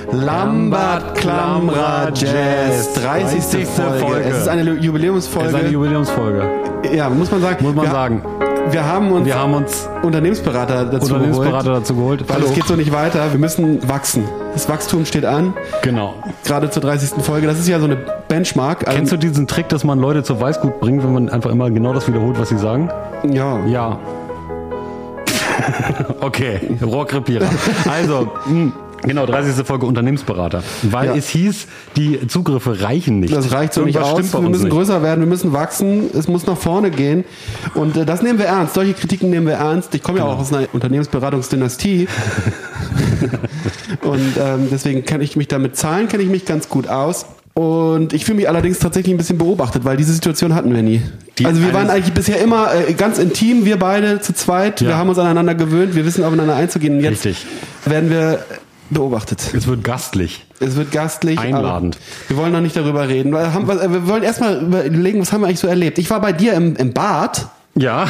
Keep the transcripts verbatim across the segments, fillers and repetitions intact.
Lambert Klamra Jazz, dreißigste Folge. Folge. Es ist eine Jubiläumsfolge. Es ist eine Jubiläumsfolge. Ja, muss man sagen. Muss man wir, sagen. Wir haben uns, wir haben uns Unternehmensberater dazu Unternehmensberater geholt. dazu geholt. Weil es geht so nicht weiter. Wir müssen wachsen. Das Wachstum steht an. Genau. Gerade zur dreißigsten Folge. Das ist ja so eine Benchmark. Kennst du diesen Trick, dass man Leute zu Weißgut bringt, wenn man einfach immer genau das wiederholt, was sie sagen? Ja. Ja. Okay, Rohrkrepierer. Also, mh. Genau, dreißigste Folge Unternehmensberater. Weil ja. es hieß, die Zugriffe reichen nicht. Das reicht so nicht aus. Wir müssen nicht. größer werden, wir müssen wachsen. Es muss nach vorne gehen. Und äh, das nehmen wir ernst. Solche Kritiken nehmen wir ernst. Ich komme ja auch aus einer Unternehmensberatungsdynastie. Und ähm, deswegen kenne ich mich da mit Zahlen, kenne ich mich ganz gut aus. Und ich fühle mich allerdings tatsächlich ein bisschen beobachtet, weil diese Situation hatten wir nie. Die also wir waren eigentlich bisher immer äh, ganz intim, wir beide zu zweit. Ja. Wir haben uns aneinander gewöhnt, wir wissen aufeinander einzugehen. Und jetzt Richtig. werden wir beobachtet. Es wird gastlich. Es wird gastlich. Einladend. Wir wollen noch nicht darüber reden. Wir, haben, wir wollen erstmal überlegen, was haben wir eigentlich so erlebt. Ich war bei dir im, im Bad. Ja.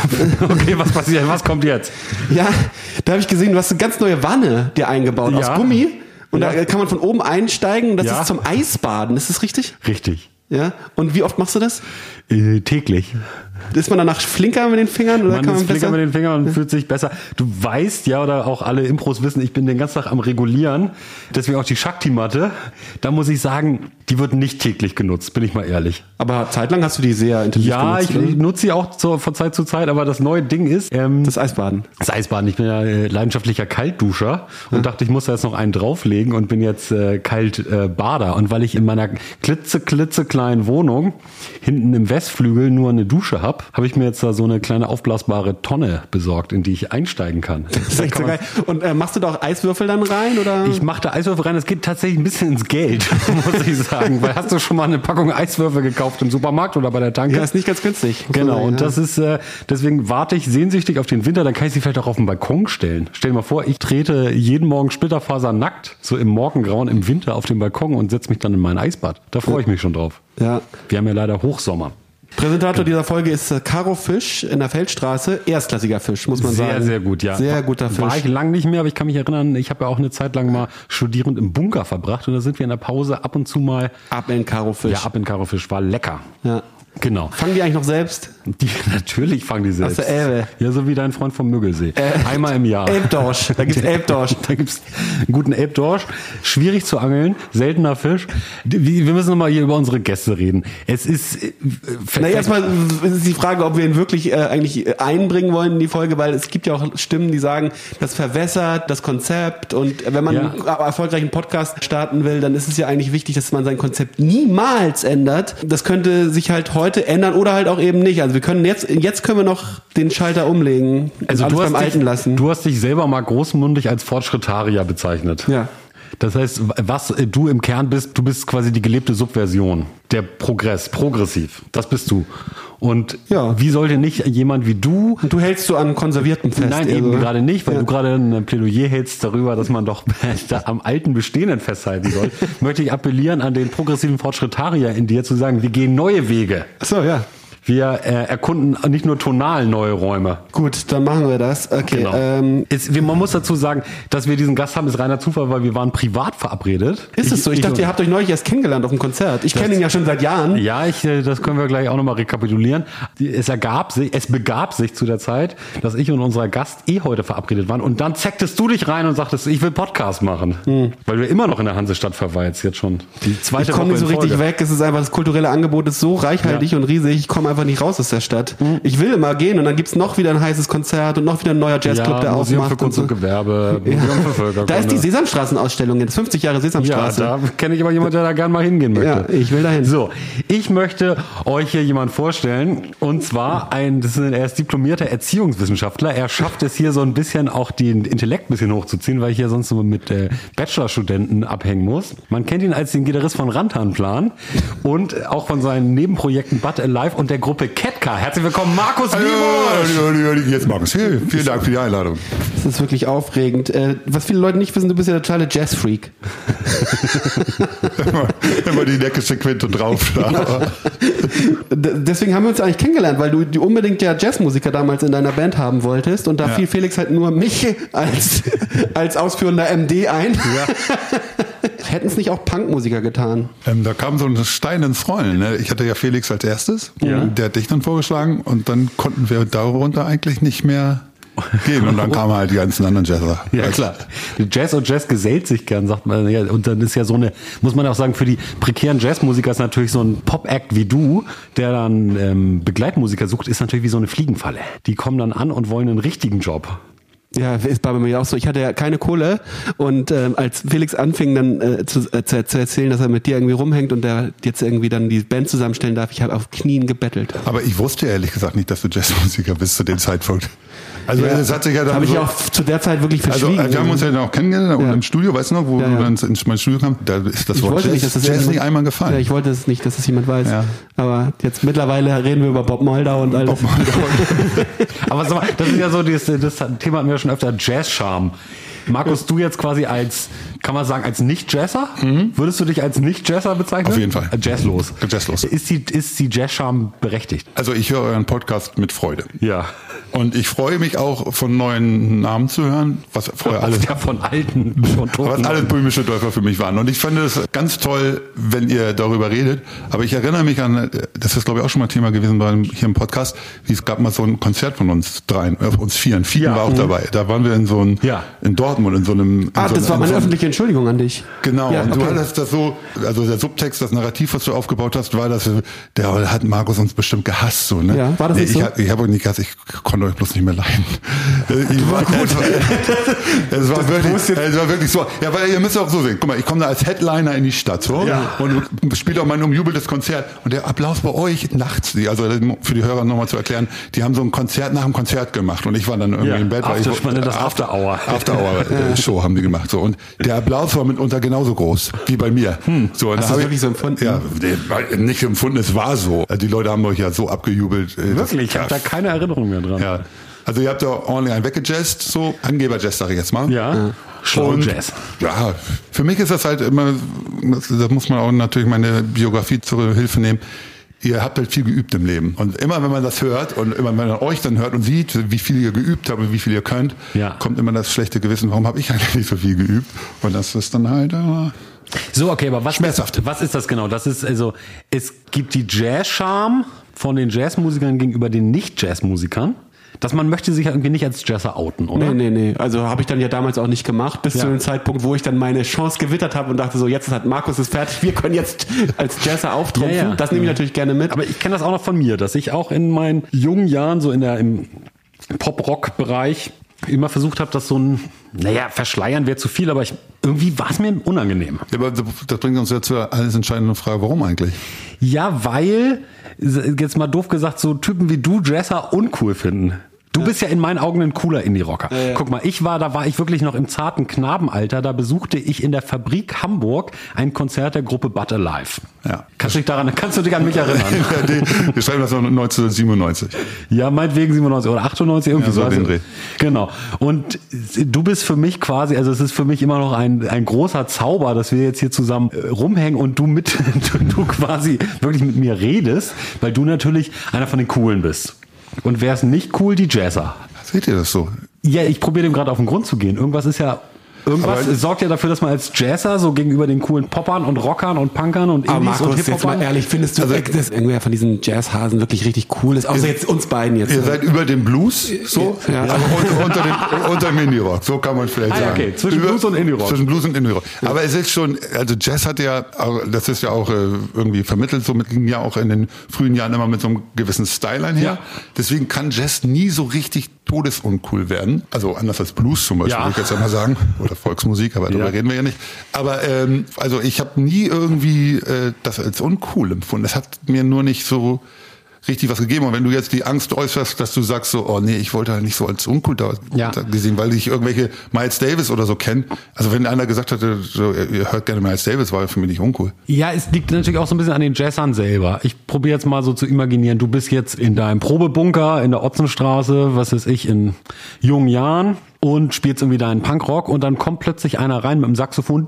Okay, was passiert? Was kommt jetzt? Ja, da habe ich gesehen, du hast eine ganz neue Wanne dir eingebaut ja. aus Gummi. Und ja. da kann man von oben einsteigen. Das ja. ist zum Eisbaden. Ist das richtig? Richtig. Ja. Und wie oft machst du das? Äh, täglich. Ist man danach flinker mit den Fingern? Oder man kann man ist flinker besser? mit den Fingern und ja. fühlt sich besser. Du weißt ja, oder auch alle Impros wissen, ich bin den ganzen Tag am Regulieren. Deswegen auch die Shakti-Matte. Da muss ich sagen, die wird nicht täglich genutzt, bin ich mal ehrlich. Aber zeitlang hast du die sehr intensiv ja, genutzt. Ja, ich, ich nutze sie auch zu, von Zeit zu Zeit. Aber das neue Ding ist... Ähm, das Eisbaden. Das Eisbaden. Ich bin ja äh, leidenschaftlicher Kaltduscher und ja. dachte, ich muss da jetzt noch einen drauflegen und bin jetzt äh, Kaltbader. Äh, und weil ich in meiner klitze, klitze kleinen Wohnung hinten im Westflügel nur eine Dusche habe, habe ich mir jetzt da so eine kleine aufblasbare Tonne besorgt, in die ich einsteigen kann. Das ist echt so geil. Und äh, machst du da auch Eiswürfel dann rein? Oder? Ich mache da Eiswürfel rein. Das geht tatsächlich ein bisschen ins Geld, muss ich sagen. Weil hast du schon mal eine Packung Eiswürfel gekauft im Supermarkt oder bei der Tanke? Ja, ist nicht ganz günstig. Genau. Sein, und ja. das ist, äh, deswegen warte ich sehnsüchtig auf den Winter. Dann kann ich sie vielleicht auch auf den Balkon stellen. Stell dir mal vor, ich trete jeden Morgen splitterfasernackt, so im Morgengrauen im Winter auf den Balkon und setze mich dann in mein Eisbad. Da freue ich mich schon drauf. Ja. Wir haben ja leider Hochsommer. Präsentator dieser Folge ist Caro Fisch in der Feldstraße. Erstklassiger Fisch, muss man sehr, sagen. Sehr, sehr gut, ja. Sehr guter Fisch. War ich lang nicht mehr, aber ich kann mich erinnern, ich habe ja auch eine Zeit lang mal studierend im Bunker verbracht und da sind wir in der Pause ab und zu mal... Ab in Caro Fisch. Ja, ab in Caro Fisch. War lecker. Ja. Genau. Fangen die eigentlich noch selbst? Die, natürlich fangen die selbst. Aus der Elbe. Ja, so wie dein Freund vom Müggelsee. Äh, Einmal im Jahr. Elbdorsch. Da gibt's Elbdorsch. Da gibt's einen guten Elbdorsch. Schwierig zu angeln. Seltener Fisch. Wir müssen nochmal hier über unsere Gäste reden. Es ist... Äh, Na, erstmal ist die Frage, ob wir ihn wirklich äh, eigentlich einbringen wollen in die Folge, weil es gibt ja auch Stimmen, die sagen, das verwässert das Konzept und wenn man ja. einen erfolgreichen Podcast starten will, dann ist es ja eigentlich wichtig, dass man sein Konzept niemals ändert. Das könnte sich halt heute ändern oder halt auch eben nicht. Also wir können jetzt, jetzt können wir noch den Schalter umlegen und also alles du hast beim dich, Alten lassen. Du hast dich selber mal großmundig als Fortschrittarier bezeichnet. Ja. Das heißt, was du im Kern bist, du bist quasi die gelebte Subversion. Der Progress, progressiv. Das bist du. Und ja. wie sollte nicht jemand wie du... Und du hältst so an Konservierten fest. Nein, eben also. gerade nicht, weil ja. du gerade ein Plädoyer hältst darüber, dass man doch da am alten Bestehenden festhalten soll. Möchte ich appellieren an den progressiven Fortschrittarier in dir zu sagen, wir gehen neue Wege. Ach so, ja. Wir äh, erkunden nicht nur tonal neue Räume. Gut, dann machen wir das. Okay. Genau. Ähm, es, man muss dazu sagen, dass wir diesen Gast haben, ist reiner Zufall, weil wir waren privat verabredet. Ist es so? Ich, ich dachte, ich, ihr habt euch neulich erst kennengelernt auf dem Konzert. Ich kenne ihn ja schon seit Jahren. Ja, ich, das können wir gleich auch nochmal rekapitulieren. Es ergab sich, es begab sich zu der Zeit, dass ich und unser Gast eh heute verabredet waren und dann zecktest du dich rein und sagtest, ich will Podcast machen. Hm. Weil du immer noch in der Hansestadt verweilst jetzt schon. Die zweite ich komme nicht so richtig Folge. weg. Es ist einfach, das kulturelle Angebot ist so reichhaltig ja. und riesig. Ich komme einfach nicht raus aus der Stadt. Mhm. Ich will immer gehen und dann gibt's noch wieder ein heißes Konzert und noch wieder ein neuer Jazzclub, ja, der Museum aufmacht. für Kunst und, so. und Gewerbe, ja. Museum für Völkerkunde. Da ist die Sesamstraßenausstellung jetzt, fünfzig Jahre Sesamstraße. Ja, da kenne ich aber jemanden, der da gerne mal hingehen möchte. Ja, ich will dahin. So, ich möchte euch hier jemanden vorstellen und zwar ein, das ist ein, er ist diplomierter Erziehungswissenschaftler. Er schafft es hier so ein bisschen auch den Intellekt ein bisschen hochzuziehen, weil ich hier sonst so mit äh, Bachelorstudenten abhängen muss. Man kennt ihn als den Gitarrist von Rantanplan und auch von seinen Nebenprojekten But Alive und der Gruppe Ketka. Herzlich willkommen, Markus Wiebusch. Jetzt Markus, hey, vielen Dank für die Einladung. Das ist wirklich aufregend. Äh, was viele Leute nicht wissen, du bist ja der totale Jazzfreak. immer, immer die neckische Quinte drauf. Deswegen haben wir uns eigentlich kennengelernt, weil du, du unbedingt ja Jazzmusiker damals in deiner Band haben wolltest und da ja. fiel Felix halt nur mich als, als ausführender M D ein. Ja. hätten es nicht auch Punkmusiker getan? Ähm, da kam so ein Stein ins Rollen. Ne? Ich hatte ja Felix als erstes, Ja. der hat dich dann vorgeschlagen und dann konnten wir darunter eigentlich nicht mehr gehen und dann kamen halt die ganzen anderen Jazzer. Ja, klar. Jazz und Jazz gesellt sich gern, sagt man. Ja, und dann ist ja so eine, muss man auch sagen, für die prekären Jazzmusiker ist natürlich so ein Pop-Act wie du, der dann ähm, Begleitmusiker sucht, ist natürlich wie so eine Fliegenfalle. Die kommen dann an und wollen einen richtigen Job. Ja, ist bei mir auch so. Ich hatte ja keine Kohle und ähm, als Felix anfing dann äh, zu, äh, zu, zu erzählen, dass er mit dir irgendwie rumhängt und der jetzt irgendwie dann die Band zusammenstellen darf, ich habe auf Knien gebettelt. Aber ich wusste ehrlich gesagt nicht, dass du Jazzmusiker bist zu dem Zeitpunkt. Also Ja, es hat sich ja dann habe ich so, auch zu der Zeit wirklich also verschwiegen. wir haben uns ja dann auch kennengelernt Ja. im Studio, weißt du noch, wo Ja, du ja. dann ins mein Studio kamst, da ist das ich Wort wollte Jazz, nicht, dass das Jazz irgendjemand- nicht einmal gefallen. Ja, ich wollte es nicht, dass das jemand weiß. Ja. Aber jetzt mittlerweile reden wir über Bob Moldau und alles. Aber sag mal, das ist ja so, das, das Thema hatten wir schon öfter, Jazz-Charme. Markus, du jetzt quasi als, kann man sagen, als Nicht-Jazzer? Würdest du dich als Nicht-Jazzer bezeichnen? Auf jeden Fall. Äh, Jazzlos. Jazzlos. Ist die, ist die Jazz-Charme berechtigt? Also ich höre euren Podcast mit Freude. Ja. Und ich freue mich auch, von neuen Namen zu hören, was vorher alles, Ja, von alten schon was toten. alles böhmische Dörfer für mich waren. Und ich fand es ganz toll, wenn ihr darüber redet. Aber ich erinnere mich an, das ist glaube ich auch schon mal Thema gewesen beim, hier im Podcast, wie es gab mal so ein Konzert von uns dreien, äh, uns vieren. Fieten Ja. war auch dabei. Da waren wir in so einem, Ja. in Dortmund, in so einem... In Ah, so das einem, war in meine so einem, öffentliche Entschuldigung an dich. Genau, Ja, und du okay. hattest das so, also der Subtext, das Narrativ, was du aufgebaut hast, war das, der hat Markus uns bestimmt gehasst, so, ne? Ja, war das nee, nicht ich, so? hab- Ich habe euch nicht gehasst, ich konnte euch bloß nicht mehr leiden. Ich war gut. Es war, wirklich, es war wirklich so. Ja, weil ihr müsst auch so sehen. Guck mal, ich komme da als Headliner in die Stadt, so, Ja. und spiele auch mein umjubeltes Konzert. Und der Applaus bei euch nachts, die, also für die Hörer nochmal zu erklären, die haben so ein Konzert nach dem Konzert gemacht und ich war dann irgendwie Ja, im Bett. weil After- ich, man nennt das After Hour. After Hour äh, Show haben die gemacht, so. Und der Applaus war mitunter genauso groß wie bei mir. So, und Hast da du das hab wirklich ich- so empfunden? Ja, nee, nicht empfunden, es war so. Also die Leute haben euch ja so abgejubelt. äh, das- Wirklich, ich habe da keine Erinnerung mehr dran. ja. Also ihr habt da ordentlich einen weggejazzt, so Angeber-Jazz, sage ich jetzt mal. Ja. Schlau Und, Jazz. Ja, für mich ist das halt immer, das, da muss man auch natürlich meine Biografie zur Hilfe nehmen. Ihr habt halt viel geübt im Leben. Und immer wenn man das hört und immer wenn man euch dann hört und sieht, wie viel ihr geübt habt und wie viel ihr könnt, Ja. kommt immer das schlechte Gewissen, warum habe ich eigentlich nicht so viel geübt? Und das ist dann halt... Äh, So, okay, aber was Schmerzhaft. ist, was ist das genau? Das ist also, es gibt die Jazz-Charme von den Jazzmusikern gegenüber den Nicht-Jazzmusikern. Dass man möchte sich ja irgendwie nicht als Jazzer outen, oder? Nee, nee, nee. Also habe ich dann ja damals auch nicht gemacht, bis Ja. zu dem Zeitpunkt, wo ich dann meine Chance gewittert habe und dachte so, jetzt hat Markus ist fertig, wir können jetzt als Jazzer auftrumpfen. Ja, ja. Das nehme ich natürlich gerne mit. Aber ich kenne das auch noch von mir, dass ich auch in meinen jungen Jahren so in der im Pop-Rock-Bereich immer versucht habe, dass so ein, naja, verschleiern wäre zu viel, aber ich, irgendwie war es mir unangenehm. ja, aber das bringt uns ja zur alles entscheidenden Frage, warum eigentlich? Ja, weil, jetzt mal doof gesagt, so Typen wie du Jazzer uncool finden. Du bist ja in meinen Augen ein cooler Indie-Rocker. Ja, ja. Guck mal, ich war, da war ich wirklich noch im zarten Knabenalter, da besuchte ich in der Fabrik Hamburg ein Konzert der Gruppe But Alive. Ja. Kannst du dich daran, kannst du dich an mich erinnern? Ja, die, wir schreiben das noch neunzehnhundertsiebenundneunzig. Ja, meinetwegen siebenundneunzig oder achtundneunzig, irgendwie Ja, so so. den Also, Dreh. genau. Und du bist für mich quasi, also es ist für mich immer noch ein, ein großer Zauber, dass wir jetzt hier zusammen äh, rumhängen und du mit, du, du quasi wirklich mit mir redest, weil du natürlich einer von den Coolen bist. Und wer ist nicht cool? Die Jazzer. Seht ihr das so? Ja, ich probiere dem gerade auf den Grund zu gehen. Irgendwas ist ja, irgendwas Aber- sorgt ja dafür, dass man als Jazzer so gegenüber den coolen Poppern und Rockern und Punkern und Aber Indies und Markus, jetzt mal Hip-Hopern. ehrlich, findest du, Also- dass irgendwer von diesen Jazzhasen wirklich richtig cool ist? Außer jetzt uns beiden jetzt. Ihr seid über dem Blues, so, Ja. aber unter, unter dem, unter dem Indie-Rock, so kann man vielleicht Ah, ja, sagen. okay, zwischen Über- Blues und Indie-Rock. Zwischen Blues und Indie-Rock. Aber es ist schon, also Jazz hat ja, auch- das ist ja auch äh, irgendwie vermittelt, so mit, ging ja auch in den frühen Jahren immer mit so einem gewissen Style einher. Ja. Deswegen kann Jazz nie so richtig todesuncool werden. Also anders als Blues zum Beispiel, Ja. würde ich jetzt einmal sagen. Oder Volksmusik, aber darüber Ja. reden wir ja nicht. Aber ähm, also ich habe nie irgendwie äh, das als uncool empfunden. Das hat mir nur nicht so richtig was gegeben. Und wenn du jetzt die Angst äußerst, dass du sagst so, oh nee, ich wollte halt nicht so als uncool da Ja. da gesehen, weil ich irgendwelche Miles Davis oder so kenne. Also wenn einer gesagt hatte, so, ihr hört gerne Miles Davis, war für mich nicht uncool. Ja, es liegt natürlich auch so ein bisschen an den Jazzern selber. Ich probiere jetzt mal so zu imaginieren, du bist jetzt in deinem Probebunker in der Otzenstraße, was weiß ich, in jungen Jahren und spielst irgendwie deinen Punkrock und dann kommt plötzlich einer rein mit dem Saxophon.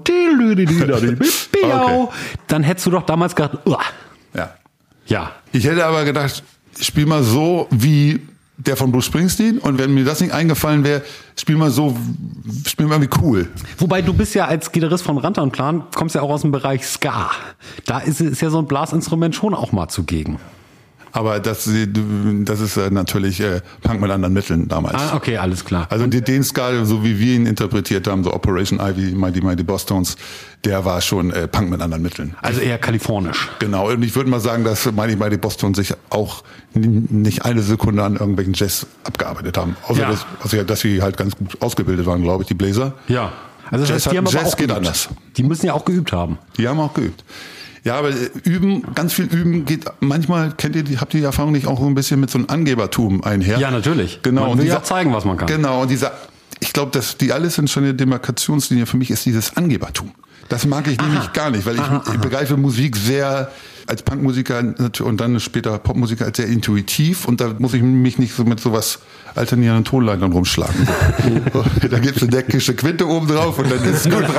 Okay. Dann hättest du doch damals gedacht, uah, Ja. ja. Ich hätte aber gedacht, spiel mal so, wie der von Bruce Springsteen. Und wenn mir das nicht eingefallen wäre, spiel mal so, spiel mal wie cool. Wobei du bist ja als Gitarrist von Rantanplan, kommst ja auch aus dem Bereich Ska. Da ist, ist ja so ein Blasinstrument schon auch mal zugegen. Aber das, das ist natürlich äh, Punk mit anderen Mitteln damals. Ah, okay, alles klar. Also den Ska, so wie wir ihn interpretiert haben, so Operation Ivy, Mighty Mighty Bosstones, der war schon äh, Punk mit anderen Mitteln. Also eher kalifornisch. Genau, und ich würde mal sagen, dass Mighty Mighty Bosstones sich auch nicht eine Sekunde an irgendwelchen Jazz abgearbeitet haben. Außer, ja. dass, also, dass sie halt ganz gut ausgebildet waren, glaube ich, die Bläser. Ja. Also das Jazz, heißt, die haben aber Jazz auch geht geübt. anders. Die müssen ja auch geübt haben. Die haben auch geübt. Ja, aber üben, ganz viel üben geht, manchmal kennt ihr die, habt ihr die Erfahrung nicht auch so ein bisschen mit so einem Angebertum einher? Ja, natürlich. Genau. Man will und dieser, auch zeigen, was man kann. Genau. Und dieser, ich glaube, dass die alles sind schon eine Demarkationslinie für mich ist dieses Angebertum. Das mag ich aha. nämlich gar nicht, weil ich, aha, ich begreife Musik sehr als Punkmusiker und dann später Popmusiker als sehr intuitiv und da muss ich mich nicht so mit sowas alternierenden Tonleitern rumschlagen. Da gibt's eine deckische Quinte oben drauf und dann ist es gut.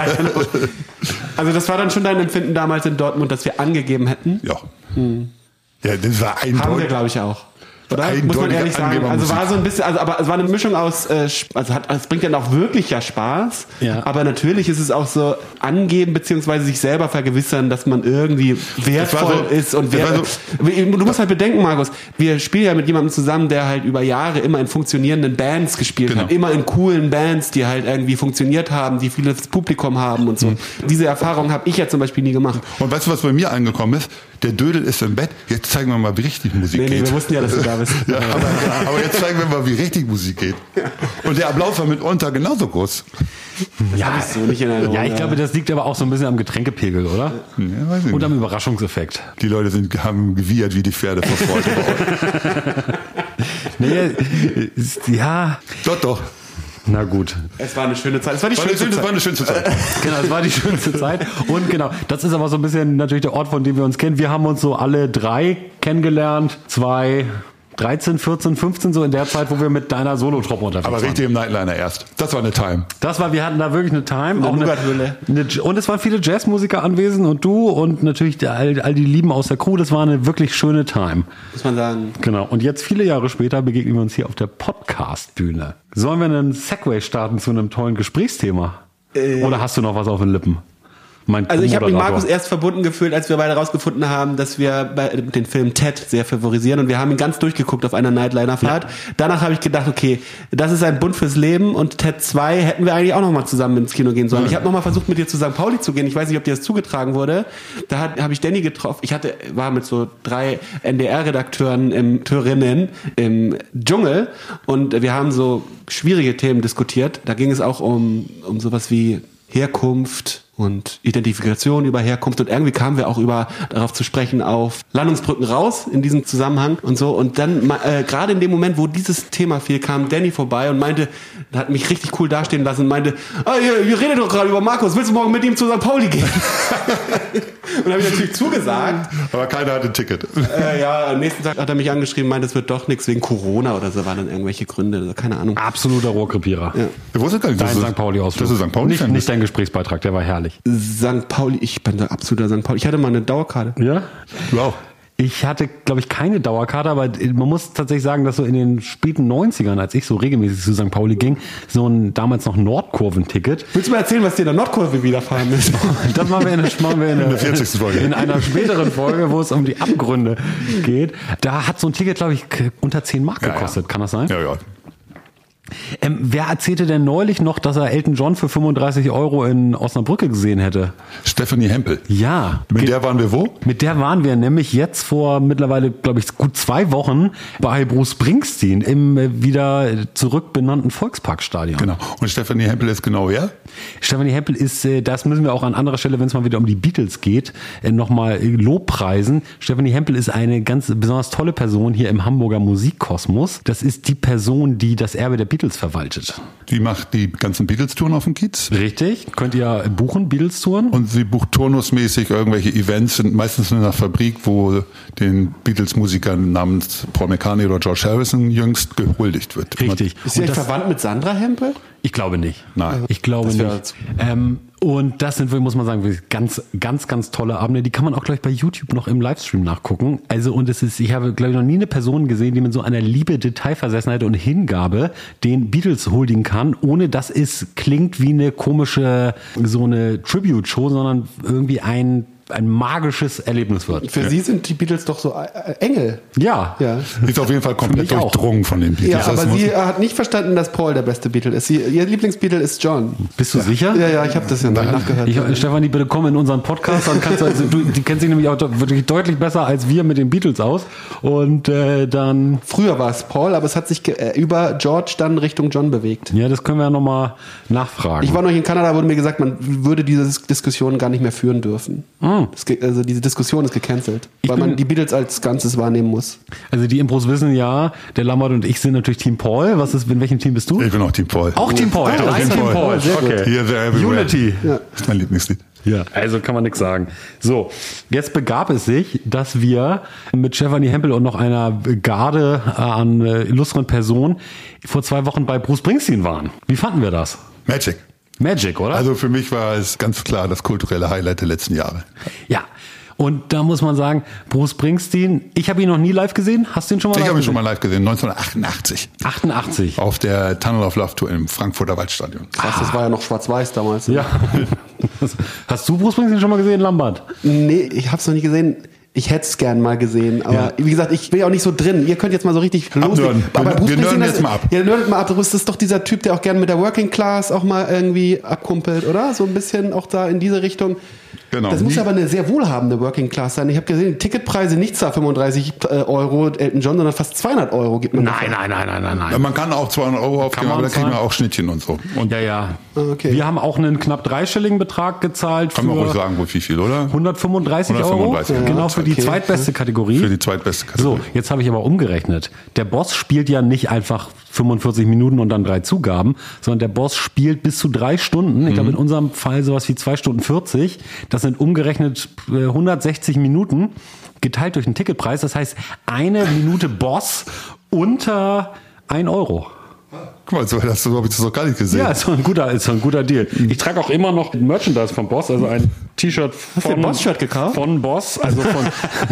Also das war dann schon dein Empfinden damals in Dortmund, dass wir angegeben hätten? Ja. Hm. Ja, das war eindeutig. Haben wir, glaube ich, auch. Oder? Muss man ehrlich sagen. Also war so ein bisschen, also aber es war eine Mischung aus, äh, also hat, es bringt dann auch wirklich ja Spaß. Ja. Aber natürlich ist es auch so angeben beziehungsweise sich selber vergewissern, dass man irgendwie wertvoll so, ist und wert, so, du musst halt bedenken, Markus, wir spielen ja mit jemandem zusammen, der halt über Jahre immer in funktionierenden Bands gespielt genau. hat, immer in coolen Bands, die halt irgendwie funktioniert haben, die vieles Publikum haben und so. Mhm. Diese Erfahrung habe ich ja zum Beispiel nie gemacht. Und weißt du, was bei mir angekommen ist? Der Dödel ist im Bett. Jetzt zeigen wir mal, wie richtig Musik nee, geht. Nee, wir wussten ja, dass du da bist. Ja, aber, aber jetzt zeigen wir mal, wie richtig Musik geht. Und der Applaus war mitunter genauso groß. Das ja, ich so nicht in Erinnerung, ja, ich glaube, das liegt aber auch so ein bisschen am Getränkepegel, oder? Ja, weiß ich Und am Überraschungseffekt. Die Leute sind, haben gewiehert wie die Pferde vor Freude. Nee, ja. Doch, doch. Na gut. Es war eine schöne Zeit. Es war die war schönste, eine, Zeit. War eine schönste Zeit. Genau, es war die schönste Zeit. Und genau, das ist aber so ein bisschen natürlich der Ort, von dem wir uns kennen. Wir haben uns so alle drei kennengelernt. Zwei, dreizehn, vierzehn, fünfzehn, so in der Zeit, wo wir mit deiner Solo-Truppe unterwegs waren. Aber richtig im Nightliner erst. Das war eine Time. Das war, wir hatten da wirklich eine Time. Eine auch eine, eine, und es waren viele Jazzmusiker anwesend und du und natürlich die, all, all die Lieben aus der Crew. Das war eine wirklich schöne Time. Muss man sagen. Genau. Und jetzt, viele Jahre später, begegnen wir uns hier auf der Podcast-Bühne. Sollen wir einen Segway starten zu einem tollen Gesprächsthema? Äh. Oder hast du noch was auf den Lippen? Mein also ich habe mich Markus erst verbunden gefühlt, als wir beide rausgefunden haben, dass wir bei, den Film Ted sehr favorisieren und wir haben ihn ganz durchgeguckt auf einer Nightliner-Fahrt. Ja. Danach habe ich gedacht, okay, das ist ein Bund fürs Leben und Ted zwei hätten wir eigentlich auch noch mal zusammen ins Kino gehen sollen. Ja. Ich habe noch mal versucht, mit dir zu Sankt Pauli zu gehen. Ich weiß nicht, ob dir das zugetragen wurde. Da habe ich Danny getroffen. Ich hatte war mit so drei N D R-Redakteuren im Türinnen im Dschungel und wir haben so schwierige Themen diskutiert. Da ging es auch um um sowas wie Herkunft und Identifikation über Herkunft und irgendwie kamen wir auch über darauf zu sprechen auf Landungsbrücken raus in diesem Zusammenhang und so und dann äh, gerade in dem Moment, wo dieses Thema fiel, kam Danny vorbei und meinte, hat mich richtig cool dastehen lassen und meinte, ah, ihr, ihr redet doch gerade über Markus, willst du morgen mit ihm zu Sankt Pauli gehen? Und habe ich natürlich zugesagt. Aber keiner hatte ein Ticket. Äh, ja, am nächsten Tag hat er mich angeschrieben, meinte, es wird doch nichts wegen Corona oder so, waren dann irgendwelche Gründe, also keine Ahnung. Absoluter Rohrkrepierer. Ja. Ich wusste gar nicht, dein Sankt Pauli-Ausflug. Das ist Sankt Pauli. Nicht, nicht dein Gesprächsbeitrag, der war herrlich. Sankt Pauli, ich bin da absoluter Sankt Pauli. Ich hatte mal eine Dauerkarte. Ja? Wow. Ich hatte, glaube ich, keine Dauerkarte, aber man muss tatsächlich sagen, dass so in den späten neunzigern, als ich so regelmäßig zu Sankt Pauli ging, so ein damals noch Nordkurventicket. Willst du mal erzählen, was dir in der Nordkurve widerfahren ist? Das machen wir in, machen wir in, in der vierzigsten Folge. In einer späteren Folge, wo es um die Abgründe geht. Da hat so ein Ticket, glaube ich, unter zehn Mark gekostet. Ja, ja. Kann das sein? Ja, ja. Ähm, wer erzählte denn neulich noch, dass er Elton John für fünfunddreißig Euro in Osnabrücke gesehen hätte? Stephanie Hempel. Ja. Mit der waren wir wo? Mit der waren wir nämlich jetzt vor mittlerweile, glaube ich, gut zwei Wochen bei Bruce Springsteen im wieder zurückbenannten Volksparkstadion. Genau. Und Stephanie Hempel ist genau wer? Stephanie Hempel ist, das müssen wir auch an anderer Stelle, wenn es mal wieder um die Beatles geht, nochmal Lobpreisen. Stephanie Hempel ist eine ganz besonders tolle Person hier im Hamburger Musikkosmos. Das ist die Person, die das Erbe der Beatles verwaltet. Die macht die ganzen Beatles-Touren auf dem Kiez. Richtig. Könnt ihr buchen, Beatles-Touren? Und sie bucht turnusmäßig irgendwelche Events, sind meistens in einer Fabrik, wo den Beatles-Musikern namens Paul McCartney oder George Harrison jüngst gehuldigt wird. Richtig. Ist sie echt verwandt mit Sandra Hempel? Ich glaube nicht. Nein. Ich glaube Das wär- nicht. Ähm, und das sind, muss man sagen, wirklich ganz, ganz, ganz tolle Abende. Die kann man auch gleich bei YouTube noch im Livestream nachgucken. Also, und es ist, ich habe, glaube ich, noch nie eine Person gesehen, die mit so einer Liebe, Detailversessenheit und Hingabe den Beatles huldigen kann, ohne dass es klingt wie eine komische, so eine Tribute-Show, sondern irgendwie ein ein magisches Erlebnis wird. Für Sie sind die Beatles doch so äh, Engel. Ja. Ja. Ist auf jeden Fall komplett Für mich auch. durchdrungen von den Beatles. Ja, Das aber muss- sie hat nicht verstanden, dass Paul der beste Beatle ist. Sie, ihr Lieblingsbeatle ist John. Bist du sicher? Ja, ja, ich habe das ja noch nachgehört. Ich, Stefanie, bitte komm in unseren Podcast, dann kannst du, also, du, die kennst dich nämlich auch de- wirklich deutlich besser als wir mit den Beatles aus. Und äh, dann, Früher war es Paul, aber es hat sich ge- äh, über George dann Richtung John bewegt. ja, das können wir ja nochmal nachfragen. Ich war noch in Kanada, wurde mir gesagt, man würde diese Dis- Diskussion gar nicht mehr führen dürfen. Mm. Es ge- also diese Diskussion ist gecancelt, weil bin- man die Beatles als Ganzes wahrnehmen muss. Also die Impros wissen ja, der Lambert und ich sind natürlich Team Paul. Was ist, in welchem Team bist du? Ich bin auch Team Paul. Auch Team Paul. Ah, Drei Team Team Paul. Paul. Sehr gut. Okay. Here, there, everywhere. Unity. Ja. Das ist mein Lieblingslied. Ja, also kann man nichts sagen. So, jetzt begab es sich, dass wir mit Stefanie Hempel und noch einer Garde an äh, illustren Personen vor zwei Wochen bei Bruce Springsteen waren. Wie fanden wir das? Magic. Magic, oder? Also für mich war es ganz klar das kulturelle Highlight der letzten Jahre. Ja. Und da muss man sagen, Bruce Springsteen, ich habe ihn noch nie live gesehen. Hast du ihn schon mal Ich live habe ihn gesehen? schon mal live gesehen, neunzehnhundertachtundachtzig, achtundachtzig. auf der Tunnel of Love Tour im Frankfurter Waldstadion. Krass, das war ja noch schwarz-weiß damals. Ja. Hast du Bruce Springsteen schon mal gesehen, Lambert? Nee, ich hab's noch nicht gesehen. Ich hätte es gern mal gesehen, aber Ja. wie gesagt, ich bin ja auch nicht so drin. Ihr könnt jetzt mal so richtig loslegen. Wir- Aber Bruce wir Springsteen, nerden das- jetzt mal ab. Ja, nerdet mal ab. Das ist doch dieser Typ, der auch gerne mit der Working Class auch mal irgendwie abkumpelt, oder? So ein bisschen auch da in diese Richtung. Genau. Das muss Nie- aber eine sehr wohlhabende Working Class sein. Ich habe gesehen, die Ticketpreise nicht zwar fünfunddreißig Euro Elton John, sondern fast zweihundert Euro gibt man. Nein, nein, nein, nein, nein, Ja, nein. man kann auch zweihundert Euro aufgeben, man aber da kriegen zahlen? wir auch Schnittchen und so. Und Ja, ja. Okay. Wir haben auch einen knapp dreistelligen Betrag gezahlt kann man ruhig für sagen, wo wie viel, oder? hundertfünfunddreißig Euro. hundertfünfunddreißig, ja. Genau, für die Okay. zweitbeste Kategorie. Für die zweitbeste Kategorie. So, jetzt habe ich aber umgerechnet. Der Boss spielt ja nicht einfach fünfundvierzig Minuten und dann drei Zugaben, sondern der Boss spielt bis zu drei Stunden. Ich glaube, in unserem Fall sowas wie zwei Stunden vierzig. Das sind umgerechnet äh, hundertsechzig Minuten geteilt durch den Ticketpreis. Das heißt, eine Minute Boss unter ein Euro. Guck mal, so, das, so habe ich das noch gar nicht gesehen. Ja, ist so ein guter, ist so ein guter Deal. Ich trage auch immer noch Merchandise vom Boss, also ein T-Shirt Hast du von ein Boss-Shirt gekauft? Von Boss, also von,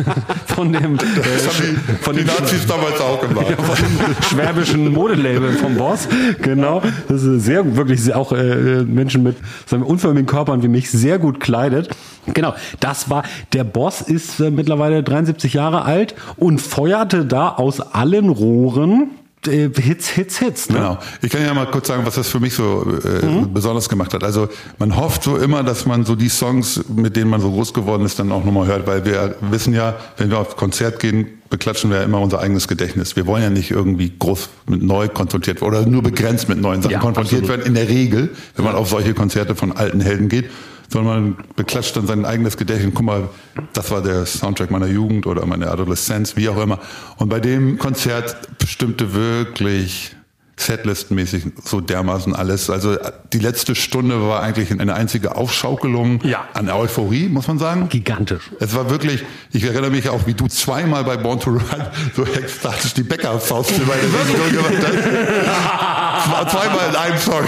von dem, Das äh, haben die, von die dem Nazis damals auch gemacht. ja, von dem schwäbischen Modelabel vom Boss. Genau. Das ist sehr, wirklich sehr, auch äh, Menschen mit sagen wir, unförmigen Körpern wie mich sehr gut kleidet. Genau. Das war, der Boss ist äh, mittlerweile dreiundsiebzig Jahre alt und feuerte da aus allen Rohren äh, Hits, Hits, Hits. Ne? Genau. Ich kann ja mal kurz sagen, was das für mich so äh, mhm. besonders gemacht hat. Also man hofft so immer, dass man so die Songs, mit denen man so groß geworden ist, dann auch nochmal hört, weil wir wissen ja, wenn wir auf Konzert gehen, beklatschen wir ja immer unser eigenes Gedächtnis. Wir wollen ja nicht irgendwie groß mit neu konfrontiert oder nur begrenzt mit neuen Sachen Ja, konfrontiert absolut. werden. In der Regel, wenn man auf solche Konzerte von alten Helden geht, sondern man beklatscht dann sein eigenes Gedächtnis. Guck mal, das war der Soundtrack meiner Jugend oder meiner Adoleszenz, wie auch immer. Und bei dem Konzert bestimmte wirklich Setlist-mäßig so dermaßen alles. Also die letzte Stunde war eigentlich eine einzige Aufschaukelung Ja. an Euphorie, muss man sagen. Gigantisch. Es war wirklich, ich erinnere mich auch, wie du zweimal bei Born to Run so ekstatisch die Bäckerfaust für meine Version gemacht hast. Zweimal in einem Song.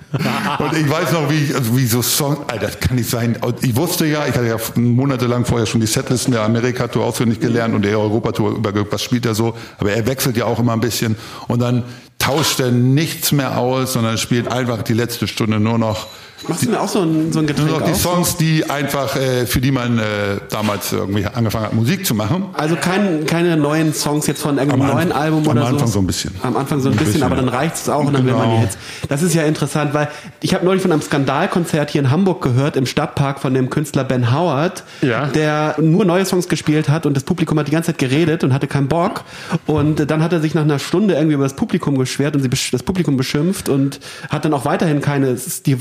Und ich weiß noch, wie, ich, also wie so Songs, Alter, das kann nicht sein. Und ich wusste ja, ich hatte ja monatelang vorher schon die Setlisten der Amerika-Tour auswendig gelernt und der Europa-Tour übergeguckt, was spielt er so. Aber er wechselt ja auch immer ein bisschen. Und dann tauscht er nichts mehr aus, sondern spielt einfach die letzte Stunde nur noch Machst du mir auch so ein, so ein Getränk nur noch die auf? Songs, die einfach, äh, für die man äh, damals irgendwie angefangen hat, Musik zu machen. Also kein, keine neuen Songs jetzt von irgendeinem Am Anfang- neuen Album am oder so? Anfang so ein bisschen. Am Anfang so ein, Ein bisschen, bisschen, aber ja. dann reicht es auch und dann will man Genau. die Hits. Das ist ja interessant, weil ich habe neulich von einem Skandalkonzert hier in Hamburg gehört, im Stadtpark von dem Künstler Ben Howard, Ja. der nur neue Songs gespielt hat und das Publikum hat die ganze Zeit geredet und hatte keinen Bock. Und dann hat er sich nach einer Stunde irgendwie über das Publikum beschwert und sie besch- das Publikum beschimpft und hat dann auch weiterhin keine, die wollten halt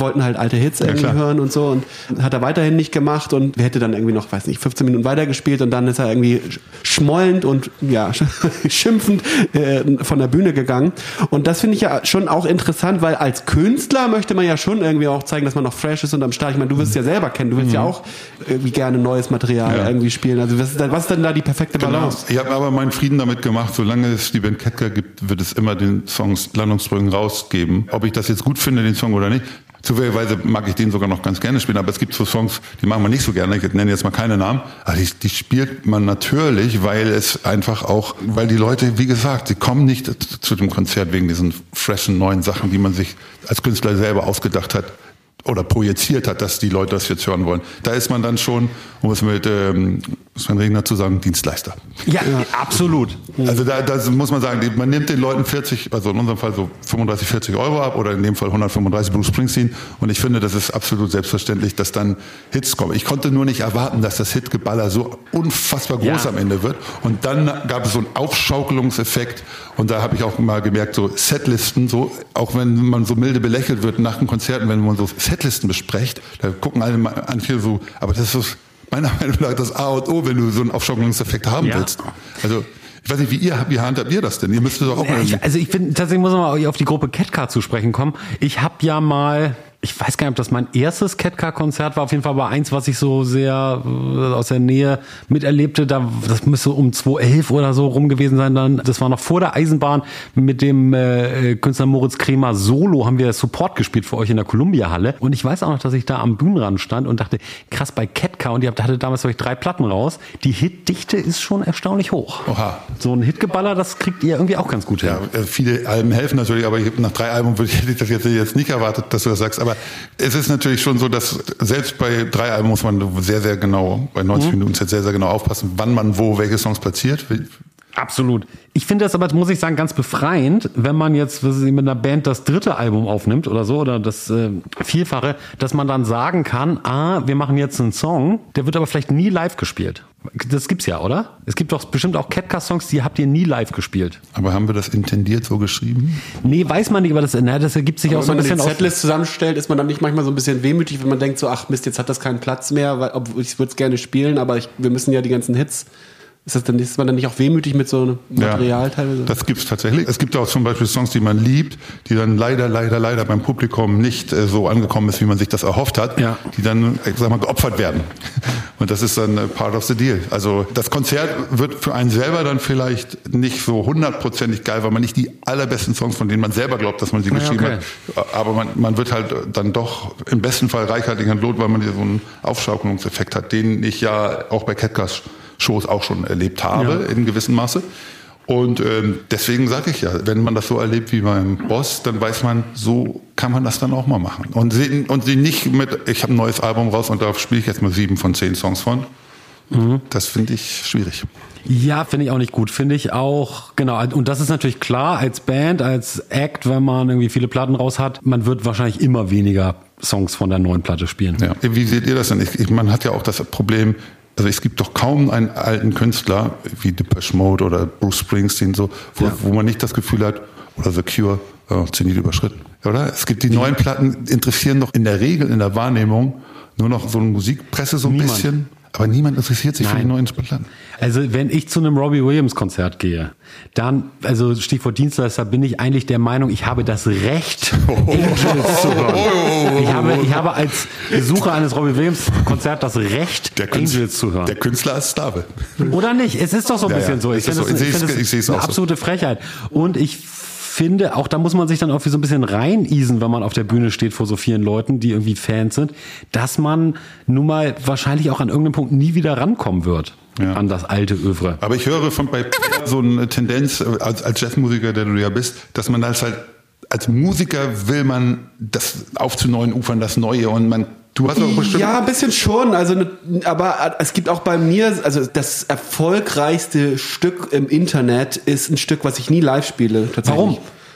alte Hits irgendwie ja, hören und so. Und hat er weiterhin nicht gemacht und wir hätte dann irgendwie noch, weiß nicht, fünfzehn Minuten weitergespielt und dann ist er irgendwie schmollend und ja, schimpfend äh, von der Bühne gegangen. Und das finde ich ja schon auch interessant, weil als Künstler möchte man ja schon irgendwie auch zeigen, dass man noch fresh ist und am Start. Ich meine, du wirst es ja selber kennen, du willst mhm. ja auch irgendwie gerne neues Material ja. irgendwie spielen. Also was ist, denn, was ist denn da die perfekte Balance? Genau. Ich habe aber meinen Frieden damit gemacht, solange es die Band Ketka gibt, wird es immer den Songs Landungsbrücken rausgeben. Ob ich das jetzt gut finde, den Song oder nicht. Zufälligerweise mag ich den sogar noch ganz gerne spielen, aber es gibt so Songs, die machen wir nicht so gerne. Ich nenne jetzt mal keine Namen. Aber die, die spielt man natürlich, weil es einfach auch, weil die Leute, wie gesagt, sie kommen nicht zu dem Konzert wegen diesen freshen neuen Sachen, die man sich als Künstler selber ausgedacht hat oder projiziert hat, dass die Leute das jetzt hören wollen. Da ist man dann schon, um es mit ähm, Sven Regner zu sagen, Dienstleister. Ja, ja. absolut. Also da, da muss man sagen, man nimmt den Leuten vierzig, also in unserem Fall so fünfunddreißig, vierzig Euro ab oder in dem Fall hundertfünfunddreißig Bruce Springsteen und ich finde, das ist absolut selbstverständlich, dass dann Hits kommen. Ich konnte nur nicht erwarten, dass das Hitgeballer so unfassbar groß ja. am Ende wird und dann gab es so einen Aufschaukelungseffekt und da habe ich auch mal gemerkt, so Setlisten, so auch wenn man so milde belächelt wird nach den Konzerten, wenn man so Setlisten bespricht, da gucken alle mal an hier so, aber das ist so meiner Meinung nach das A und O, wenn du so einen Aufschaukelungseffekt haben ja. willst. Also ich weiß nicht, wie ihr, wie handhabt ihr das denn? Ihr müsst doch auch mal. Ich, also ich finde, tatsächlich muss man mal auf die Gruppe Ketka zu sprechen kommen. Ich habe ja mal, ich weiß gar nicht, ob das mein erstes Ketka-Konzert war, auf jeden Fall war eins, was ich so sehr äh, aus der Nähe miterlebte. Da, das müsste um zweitausendelf oder so rum gewesen sein. Dann, das war noch vor der Eisenbahn mit dem äh, Künstler Moritz Kremer Solo haben wir Support gespielt für euch in der Columbia-Halle. Und ich weiß auch noch, dass ich da am Bühnenrand stand und dachte, krass, bei Ketka, und ihr habt, hattet damals euch drei Platten raus, die Hitdichte ist schon erstaunlich hoch. Oha. So ein Hitgeballer, das kriegt ihr irgendwie auch ganz gut hin. Ja, viele Alben helfen natürlich, aber ich, nach drei Alben würde ich, hätte ich das jetzt, jetzt nicht erwartet, dass du das sagst. Aber es ist natürlich schon so, dass selbst bei drei Alben muss man sehr, sehr genau, bei neunzig mhm. Minuten sehr, sehr genau aufpassen, wann man wo welche Songs platziert. Absolut. Ich finde das aber, muss ich sagen, ganz befreiend, wenn man jetzt was mit einer Band das dritte Album aufnimmt oder so, oder das äh, Vielfache, dass man dann sagen kann, ah, wir machen jetzt einen Song, der wird aber vielleicht nie live gespielt. Das gibt's ja, oder? Es gibt doch bestimmt auch Ketka-Songs, die habt ihr nie live gespielt. Aber haben wir das intendiert so geschrieben? Nee, weiß man nicht, aber das, na, das ergibt sich aber auch so ein bisschen. Wenn man die Setlist zusammenstellt, ist man dann nicht manchmal so ein bisschen wehmütig, wenn man denkt so, ach Mist, jetzt hat das keinen Platz mehr, weil, obwohl ich würde es gerne spielen, aber ich, wir müssen ja die ganzen Hits. Ist, das dann, ist man dann nicht auch wehmütig mit so einem Material ja, teilweise? Das gibt's tatsächlich. Es gibt auch zum Beispiel Songs, die man liebt, die dann leider, leider, leider beim Publikum nicht äh, so angekommen ist, wie man sich das erhofft hat, ja. die dann, ich sag mal, geopfert werden. Und das ist dann äh, part of the deal. Also das Konzert wird für einen selber dann vielleicht nicht so hundertprozentig geil, weil man nicht die allerbesten Songs, von denen man selber glaubt, dass man sie ja, geschrieben okay. hat, aber man, man wird halt dann doch im besten Fall reichhaltig entlohnt, weil man hier so einen Aufschaukelungseffekt hat, den ich ja auch bei Ketkas Shows auch schon erlebt habe, ja. in gewissem Maße. Und ähm, deswegen sage ich ja, wenn man das so erlebt wie beim Boss, dann weiß man, so kann man das dann auch mal machen. Und sie, und sie nicht mit, ich habe ein neues Album raus und da spiele ich jetzt mal sieben von zehn Songs von. Mhm. Das finde ich schwierig. Ja, finde ich auch nicht gut. Finde ich auch, genau. Und das ist natürlich klar, als Band, als Act, wenn man irgendwie viele Platten raus hat, man wird wahrscheinlich immer weniger Songs von der neuen Platte spielen. Ja. Wie seht ihr das denn? Ich, ich, man hat ja auch das Problem, also es gibt doch kaum einen alten Künstler wie Depeche Mode oder Bruce Springsteen, so, wo, ja. wo man nicht das Gefühl hat, oder The Cure, oh, Zenit überschritten. Oder? Es gibt die neuen Platten, interessieren doch in der Regel in der Wahrnehmung nur noch so eine Musikpresse so ein niemand. bisschen. Aber niemand interessiert sich Nein. für die neuen Platten. Also wenn ich zu einem Robbie Williams Konzert gehe, dann, also Stichwort Dienstleister, bin ich eigentlich der Meinung, ich habe das Recht, Angels zu hören. Ich habe, ich habe als Besucher eines Robbie Williams Konzerts das Recht, der Angels zu hören. Der Künstler ist Sklave. Oder nicht? Es ist doch so ein ja, bisschen ja. so. Ich finde das, so. ich find das ich eine absolute so. Frechheit. Und ich finde, auch da muss man sich dann auch wie so ein bisschen reinisen, wenn man auf der Bühne steht vor so vielen Leuten, die irgendwie Fans sind, dass man nun mal wahrscheinlich auch an irgendeinem Punkt nie wieder rankommen wird. Ja. An das alte Övre. Aber ich höre von bei so eine Tendenz als, als Jazzmusiker, der du ja bist, dass man das halt als Musiker will man das auf zu neuen Ufern, das Neue und man Du hast auch bestimmt. Ja, ein bisschen schon. Also, aber es gibt auch bei mir, also das erfolgreichste Stück im Internet ist ein Stück, was ich nie live spiele. Tatsächlich. Warum?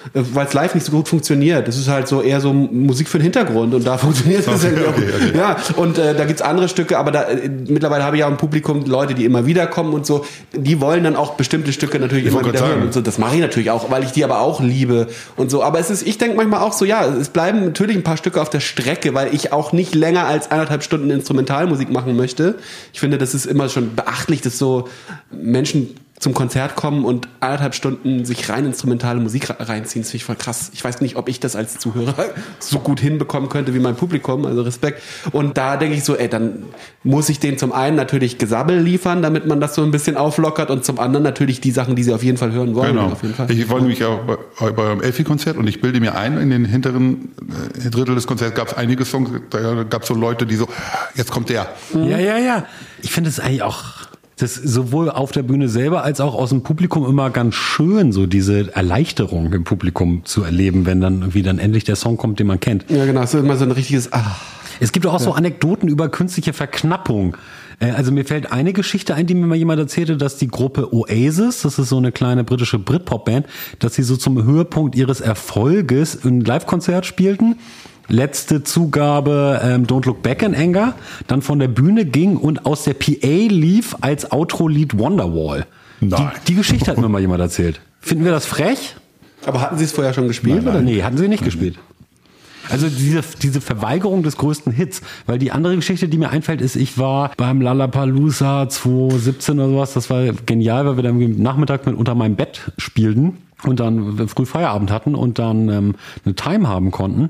weil es live nicht so gut funktioniert. Das ist halt so eher so Musik für den Hintergrund und da funktioniert es okay, irgendwie okay, auch. Okay. Ja, und äh, da gibt's andere Stücke, aber da äh, mittlerweile habe ich auch im Publikum Leute, die immer wieder kommen und so, die wollen dann auch bestimmte Stücke natürlich ich immer wieder hören und so. Das mache ich natürlich auch, weil ich die aber auch liebe und so. Aber es ist, ich denke manchmal auch so, ja, es bleiben natürlich ein paar Stücke auf der Strecke, weil ich auch nicht länger als eineinhalb Stunden Instrumentalmusik machen möchte. Ich finde, das ist immer schon beachtlich, dass so Menschen zum Konzert kommen und eineinhalb Stunden sich rein instrumentale Musik reinziehen. Das finde ich voll krass. Ich weiß nicht, ob ich das als Zuhörer so gut hinbekommen könnte wie mein Publikum, also Respekt. Und da denke ich so, ey, dann muss ich denen zum einen natürlich Gesabbel liefern, damit man das so ein bisschen auflockert und zum anderen natürlich die Sachen, die sie auf jeden Fall hören wollen. Genau. Auf jeden Fall. Ich wollte mich auch bei, bei eurem Elfi-Konzert und ich bilde mir ein, in den hinteren äh, Drittel des Konzerts gab es einige Songs, da gab es so Leute, die so, jetzt kommt der. Ja, ja, ja. Ich finde es eigentlich auch... Das sowohl auf der Bühne selber als auch aus dem Publikum immer ganz schön, so diese Erleichterung im Publikum zu erleben, wenn dann irgendwie dann endlich der Song kommt, den man kennt. Ja, genau, es ist immer so ein richtiges Ah. Es gibt auch ja. so Anekdoten über künstliche Verknappung. Also mir fällt eine Geschichte ein, die mir mal jemand erzählte, dass die Gruppe Oasis, das ist so eine kleine britische Britpop-Band, dass sie so zum Höhepunkt ihres Erfolges ein Live-Konzert spielten. Letzte Zugabe ähm, Don't Look Back in Anger, dann von der Bühne ging und aus der P A lief als Outro-Lied Wonderwall. Nein. Die, die Geschichte hat mir mal jemand erzählt. Finden wir das frech? Aber hatten Sie es vorher schon gespielt? Nein, nein. Oder? Nee, hatten Sie nicht gespielt. Also diese, diese Verweigerung des größten Hits, weil die andere Geschichte, die mir einfällt, ist, ich war beim Lollapalooza zwanzig siebzehn oder sowas, das war genial, weil wir dann am Nachmittag mit Unter meinem Bett spielten und dann früh Feierabend hatten und dann ähm, eine Time haben konnten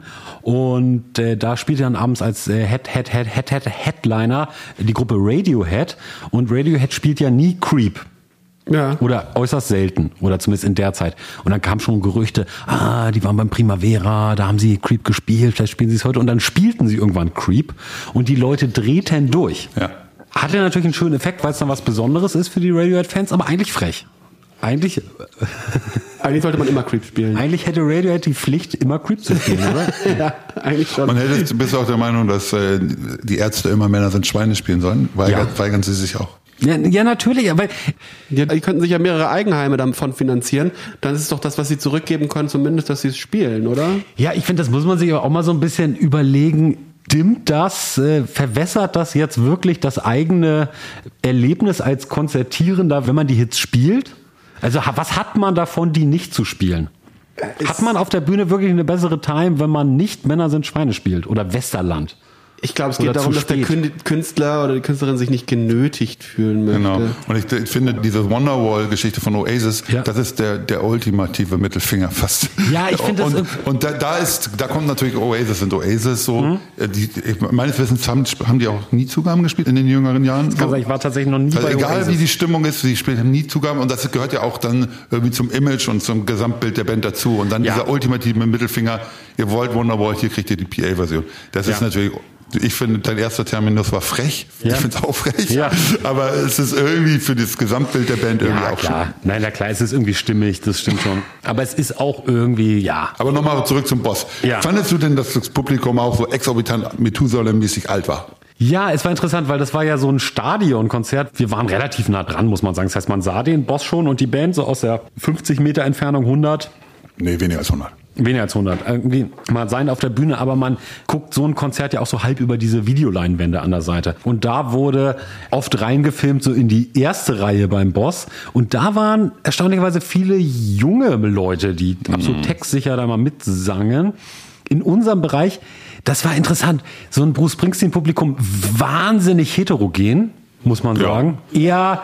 und äh, da spielte dann abends als äh, Head, Head, Head, Head, Head, Headliner die Gruppe Radiohead und Radiohead spielt ja nie Creep. Ja. Oder äußerst selten. Oder zumindest in der Zeit. Und dann kamen schon Gerüchte, ah, die waren beim Primavera, da haben sie Creep gespielt, vielleicht spielen sie es heute. Und dann spielten sie irgendwann Creep und die Leute drehten durch. Ja. Hatte natürlich einen schönen Effekt, weil es dann was Besonderes ist für die Radiohead-Fans, aber eigentlich frech. Eigentlich... Eigentlich sollte man immer Creep spielen. Eigentlich hätte Radiohead die Pflicht, immer Creep zu spielen, oder? Ja, eigentlich schon. Man hätte, bist du auch der Meinung, dass äh, die Ärzte immer Männer sind Schweine spielen sollen? Weigern, ja. weigern sie sich auch? Ja, ja, natürlich, aber ja, die könnten sich ja mehrere Eigenheime davon finanzieren. Dann ist es doch das, was sie zurückgeben können, zumindest, dass sie es spielen, oder? Ja, ich finde, das muss man sich auch mal so ein bisschen überlegen. Dimmt das, äh, verwässert das jetzt wirklich das eigene Erlebnis als Konzertierender, wenn man die Hits spielt? Also was hat man davon, die nicht zu spielen? Ist hat man auf der Bühne wirklich eine bessere Time, wenn man nicht Männer sind Schweine spielt oder Westerland? Ich glaube, es geht darum, dass der Künstler oder die Künstlerin sich nicht genötigt fühlen möchte. Genau. Und ich, ich finde, diese Wonderwall-Geschichte von Oasis, ja. das ist der, der ultimative Mittelfinger fast. Ja, ich finde das... Und, und da, da ist, da kommt natürlich Oasis und Oasis so. Mhm. Die, ich, meines Wissens haben, haben die auch nie Zugaben gespielt in den jüngeren Jahren. Das kann sein, ich war tatsächlich noch nie also bei egal, Oasis. wie die Stimmung ist, die spielen nie Zugaben und das gehört ja auch dann irgendwie zum Image und zum Gesamtbild der Band dazu. Und dann ja. dieser ultimative Mittelfinger, ihr wollt Wonderwall, hier kriegt ihr die P A-Version. Das ja. ist natürlich... Ich finde, dein erster Terminus war frech. Ja. Ich finde es auch frech. Ja. Aber es ist irgendwie für das Gesamtbild der Band irgendwie ja, auch klar. schon. Nein, na klar, es ist irgendwie stimmig, das stimmt schon. Aber es ist auch irgendwie, ja. Aber nochmal zurück zum Boss. Ja. Fandest du denn, dass das Publikum auch so exorbitant Methusalem-mäßig alt war? Ja, es war interessant, weil das war ja so ein Stadionkonzert. Wir waren relativ nah dran, muss man sagen. Das heißt, man sah den Boss schon und die Band so aus der fünfzig Meter Entfernung, hundert. Nee, weniger als hundert. Weniger als hundert. Irgendwie mal sein auf der Bühne, aber man guckt so ein Konzert ja auch so halb über diese Videoleinwände an der Seite. Und da wurde oft reingefilmt, so in die erste Reihe beim Boss. Und da waren erstaunlicherweise viele junge Leute, die mhm. absolut textsicher da mal mitsangen. In unserem Bereich, das war interessant, so ein Bruce Springsteen-Publikum wahnsinnig heterogen, muss man sagen. Ja. Eher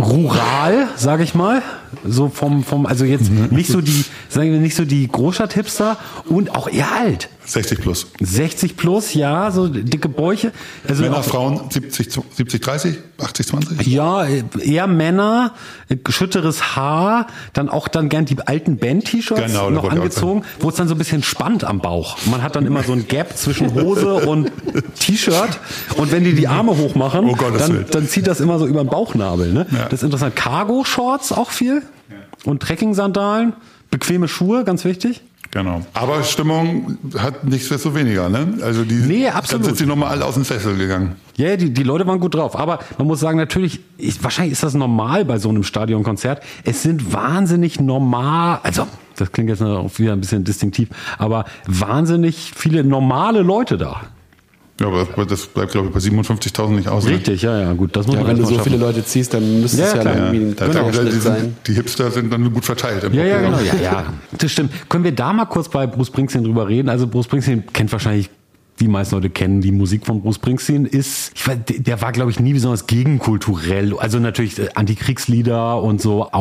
rural, sage ich mal, so vom vom also jetzt nicht so die sagen wir nicht so die Großstadt-Hipster und auch eher alt. sechzig plus. sechzig plus, ja, so dicke Bäuche. Also Männer, Frauen siebzig, siebzig, dreißig, achtzig, zwanzig? Ja, eher Männer, schütteres Haar, dann auch dann gern die alten Band-T-Shirts genau, noch angezogen, wo es dann so ein bisschen spannt am Bauch. Man hat dann immer so ein Gap zwischen Hose und T-Shirt und wenn die die Arme hochmachen, oh Gott, dann, dann zieht das immer so über den Bauchnabel. Ne? Ja. Das ist interessant. Cargo-Shorts auch viel und Trekking-Sandalen, bequeme Schuhe, ganz wichtig. Genau. Aber Stimmung hat nichts für so weniger, ne? Also die, nee, absolut. Dann sind sie nochmal alle aus dem Sessel gegangen. Ja, yeah, die, die Leute waren gut drauf. Aber man muss sagen, natürlich, ich, wahrscheinlich ist das normal bei so einem Stadionkonzert. Es sind wahnsinnig normal, also das klingt jetzt auch wieder ein bisschen distinktiv, aber wahnsinnig viele normale Leute da. Ja, aber das bleibt, glaube ich, bei siebenundfünfzigtausend nicht aus. Richtig, ja, ja, gut. Das muss ja, man wenn du so schaffen. viele Leute ziehst, dann müsste ja, es ja, klar, irgendwie ja. ein Da, Querschnitt die, sein. die Hipster sind dann gut verteilt. Im Ja, ja, Programm. genau, ja, ja. Das stimmt. Können wir da mal kurz bei Bruce Springsteen drüber reden? Also Bruce Springsteen kennt wahrscheinlich, die meisten Leute kennen die Musik von Bruce Springsteen, ist, ich weiß, der war, glaube ich, nie besonders gegenkulturell. Also natürlich Antikriegslieder und so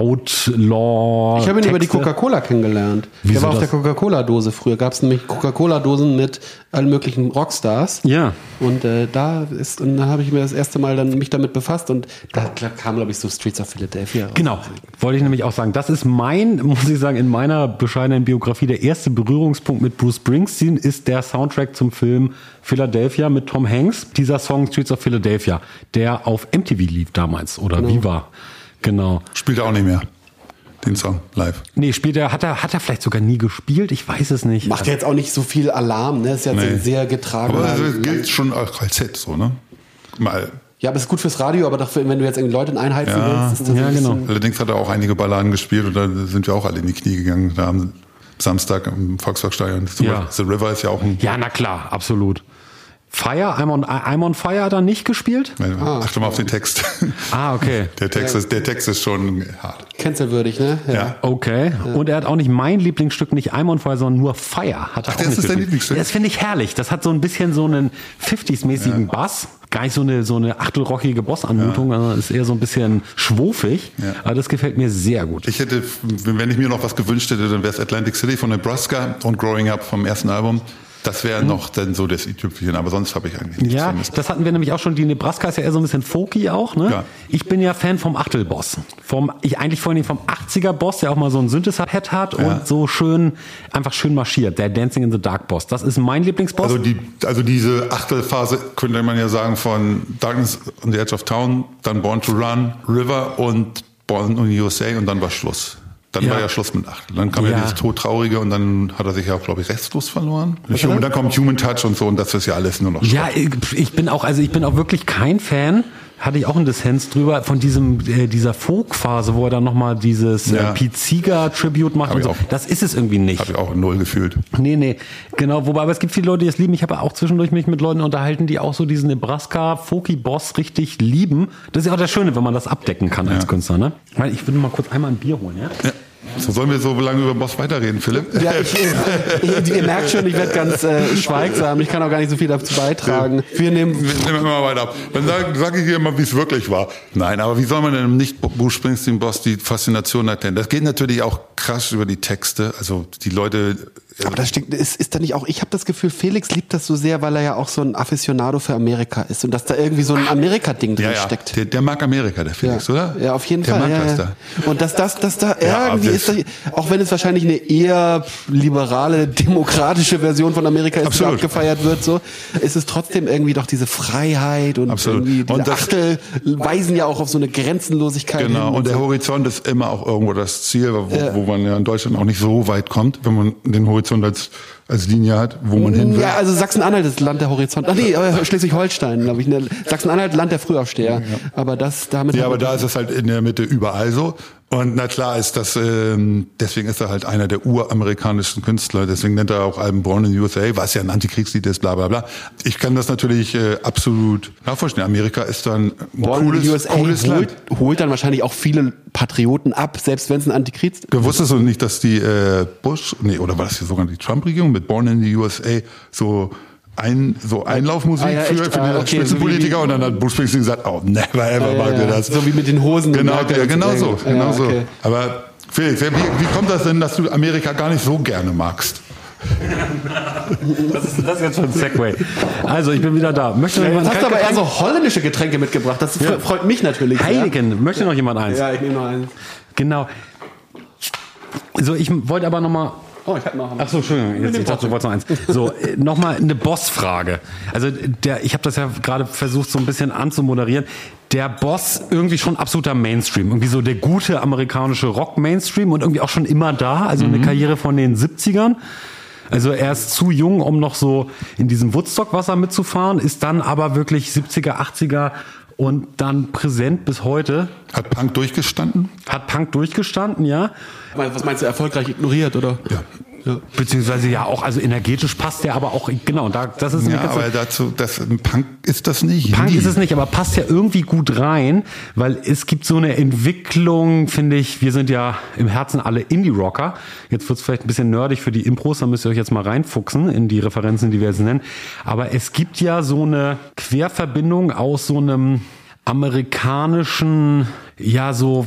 Outlaw. Ich habe ihn Texte. über die Coca-Cola kennengelernt. Wieso der war auf das? der Coca-Cola-Dose früher. Gab es nämlich Coca-Cola-Dosen mit allen möglichen Rockstars. Ja. Und äh, da ist, und da habe ich mir das erste Mal dann mich damit befasst und da kam, glaube ich, so Streets of Philadelphia raus. Genau, wollte ich nämlich auch sagen. Das ist mein, muss ich sagen, in meiner bescheidenen Biografie der erste Berührungspunkt mit Bruce Springsteen ist der Soundtrack zum Film Philadelphia mit Tom Hanks. Dieser Song Streets of Philadelphia, der auf M T V lief damals oder Genau. Viva. Genau. Spielt er auch nicht mehr, den Song, live. Nee, später hat er, hat er vielleicht sogar nie gespielt, ich weiß es nicht. Macht ja jetzt auch nicht so viel Alarm, ne? Ist ja Nee. sehr getragen. Aber das gilt schon auch als Hit, so, ne? Mal. Ja, aber es ist gut fürs Radio, aber doch, wenn du jetzt irgendwie Leute einheizen Ja. willst, ist das Ja, ein bisschen, genau. Allerdings hat er auch einige Balladen gespielt und da sind wir auch alle in die Knie gegangen. Da am Samstag im Volksparkstadion. Ja. The River ist ja auch ein. Ja, na klar, absolut. Fire, I'm on, I'm on Fire hat er nicht gespielt? Ah, Achte mal auf den Text. Ah, okay. Der Text, ist, der Text ist schon hart. cancelwürdig, ne? Ja. Okay. Und er hat auch nicht mein Lieblingsstück, nicht I'm on Fire, sondern nur Fire. Hat er Ach, auch das nicht ist dein gespielt. Lieblingsstück? Das finde ich herrlich. Das hat so ein bisschen so einen fünfziger-mäßigen Bass. Gar nicht so eine, so eine achtelrockige Bossanmutung, sondern ist eher so ein bisschen schwofig. Ja. Aber das gefällt mir sehr gut. Ich hätte, wenn ich mir noch was gewünscht hätte, dann wäre es Atlantic City von Nebraska und Growing Up vom ersten Album. Das wäre noch dann so das i-Tüpfelchen, aber sonst habe ich eigentlich nichts Ja, vermisst. das hatten wir nämlich auch schon. Die Nebraska ist ja eher so ein bisschen folky auch, ne? Ja. Ich bin ja Fan vom Achtelboss. Vom, ich eigentlich vor allem vom achtziger-Boss, der auch mal so ein Synthesizer-Head hat Ja. und so schön, einfach schön marschiert. Der Dancing in the Dark Boss. Das ist mein Lieblingsboss. Also die, also diese Achtelphase könnte man ja sagen von Darkness on the Edge of Town, dann Born to Run, River und Born in the U S A und dann war Schluss. Dann Ja. war ja Schluss mit Achtel. Dann kam ja, Ja. dieses Todtraurige und dann hat er sich ja auch, glaube ich, restlos verloren. Und dann kommt Human Touch und so und das ist ja alles nur noch Ja, ich ich bin auch, also ich bin auch wirklich kein Fan, hatte ich auch einen Dissens drüber, von diesem, äh, dieser Folk-Phase, wo er dann nochmal dieses Ja. äh, Pete Seeger-Tribute macht Hab und ich so. auch. Das ist es irgendwie nicht. Habe ich auch null gefühlt. Nee, nee, genau. Wobei, aber es gibt viele Leute, die es lieben. Ich habe auch zwischendurch mich mit Leuten unterhalten, die auch so diesen Nebraska-Folky-Boss richtig lieben. Das ist ja auch das Schöne, wenn man das abdecken kann als Ja. Künstler, ne? Weil ich würde mal kurz einmal ein Bier holen, ja? Ja. So, sollen wir so lange über Boss weiterreden, Philipp? Ja, ich, ich, ihr merkt schon, ich werde ganz äh, schweigsam. Ich kann auch gar nicht so viel dazu beitragen. Wir nehmen. Wir nehmen mal weiter ab. Dann sage sag ich dir mal, wie es wirklich war. Nein, aber wie soll man denn im Nicht-Bruce Springsteen-Boss die Faszination erkennen? Das geht natürlich auch krass über die Texte. Also die Leute. Aber das stimmt, ist, ist da nicht auch, ich habe das Gefühl, Felix liebt das so sehr, weil er ja auch so ein Afficionado für Amerika ist und dass da irgendwie so ein Amerika-Ding drin Ja, ja. steckt. Der, der mag Amerika, der Felix, ja. oder? Ja, auf jeden der Fall. Der mag ja, das ja. da. Und dass das, dass da Ja, irgendwie aber ist, da, auch wenn es wahrscheinlich eine eher liberale, demokratische Version von Amerika ist, die Absolut. abgefeiert wird, so, ist es trotzdem irgendwie doch diese Freiheit und Absolut. irgendwie diese Und das- Achtel weisen ja auch auf so eine Grenzenlosigkeit Genau, hin. und der so. Horizont ist immer auch irgendwo das Ziel, wo, Ja. wo man ja in Deutschland auch nicht so weit kommt, wenn man den Horizont als, als Linie hat, wo man hin will. Ja, also Sachsen-Anhalt ist Land der Horizont. Ach nee, äh, Schleswig-Holstein, glaube ich. Ne? Sachsen-Anhalt, Land der Frühaufsteher. Aber das, damit. Ja, hat aber man- da ist es halt in der Mitte überall so. Und na klar ist das, ähm, deswegen ist er halt einer der uramerikanischen Künstler. Deswegen nennt er auch Alben Born in the U S A, was ja ein Antikriegslied ist, bla bla bla. Ich kann das natürlich äh, absolut nachvollziehen. Amerika ist dann ein Born in cooles, the U S A cooles holt, Land. holt dann wahrscheinlich auch viele Patrioten ab, selbst wenn es ein Antikriegs... Du wusstest du nicht, dass die äh, Bush, nee, oder war das hier sogar die Trump-Regierung mit Born in the U S A so ein, so Einlaufmusik Ah, ja, für, echt? für Ah, die okay, Spitzenpolitiker so wie- und dann hat Bruce Springsteen gesagt, oh, never ever Ja, mag ja, wir ja. das. So wie mit den Hosen. Genau, Merkel ja, und genau so, Ja, genau so. okay. Aber Felix, wie, wie kommt das denn, dass du Amerika gar nicht so gerne magst? Das ist, das ist jetzt schon ein Segway. Also, ich bin wieder da. Möchte noch jemand Jetzt hast du aber kein eher so holländische Getränke mitgebracht. Das Ja. freut mich natürlich. Heineken. Möchte noch jemand eins? Ja, ja ich nehme noch eins. Genau. So, ich wollte aber noch mal. Oh, ich hab noch Ach so, Entschuldigung, jetzt, ich dachte, du wolltest noch eins. So, äh, nochmal eine Boss-Frage. Also der, ich habe das ja gerade versucht, so ein bisschen anzumoderieren. Der Boss irgendwie schon absoluter Mainstream. Irgendwie so der gute amerikanische Rock-Mainstream und irgendwie auch schon immer da. Also eine Karriere von den siebzigern. Also er ist zu jung, um noch so in diesem Woodstock-Wasser mitzufahren, ist dann aber wirklich siebziger, achtziger und dann präsent bis heute. Hat Punk durchgestanden? Hat Punk durchgestanden, ja. Was meinst du, erfolgreich ignoriert, oder? Ja. Ja. Beziehungsweise ja auch, also energetisch passt der aber auch, genau, da, das ist ja, aber dazu, das, Punk ist das nicht. Punk nie. ist es nicht, aber passt ja irgendwie gut rein, weil es gibt so eine Entwicklung, finde ich, wir sind ja im Herzen alle Indie-Rocker, jetzt wird's vielleicht ein bisschen nerdig für die Impros, da müsst ihr euch jetzt mal reinfuchsen in die Referenzen, die wir jetzt nennen, aber es gibt ja so eine Querverbindung aus so einem amerikanischen, ja so...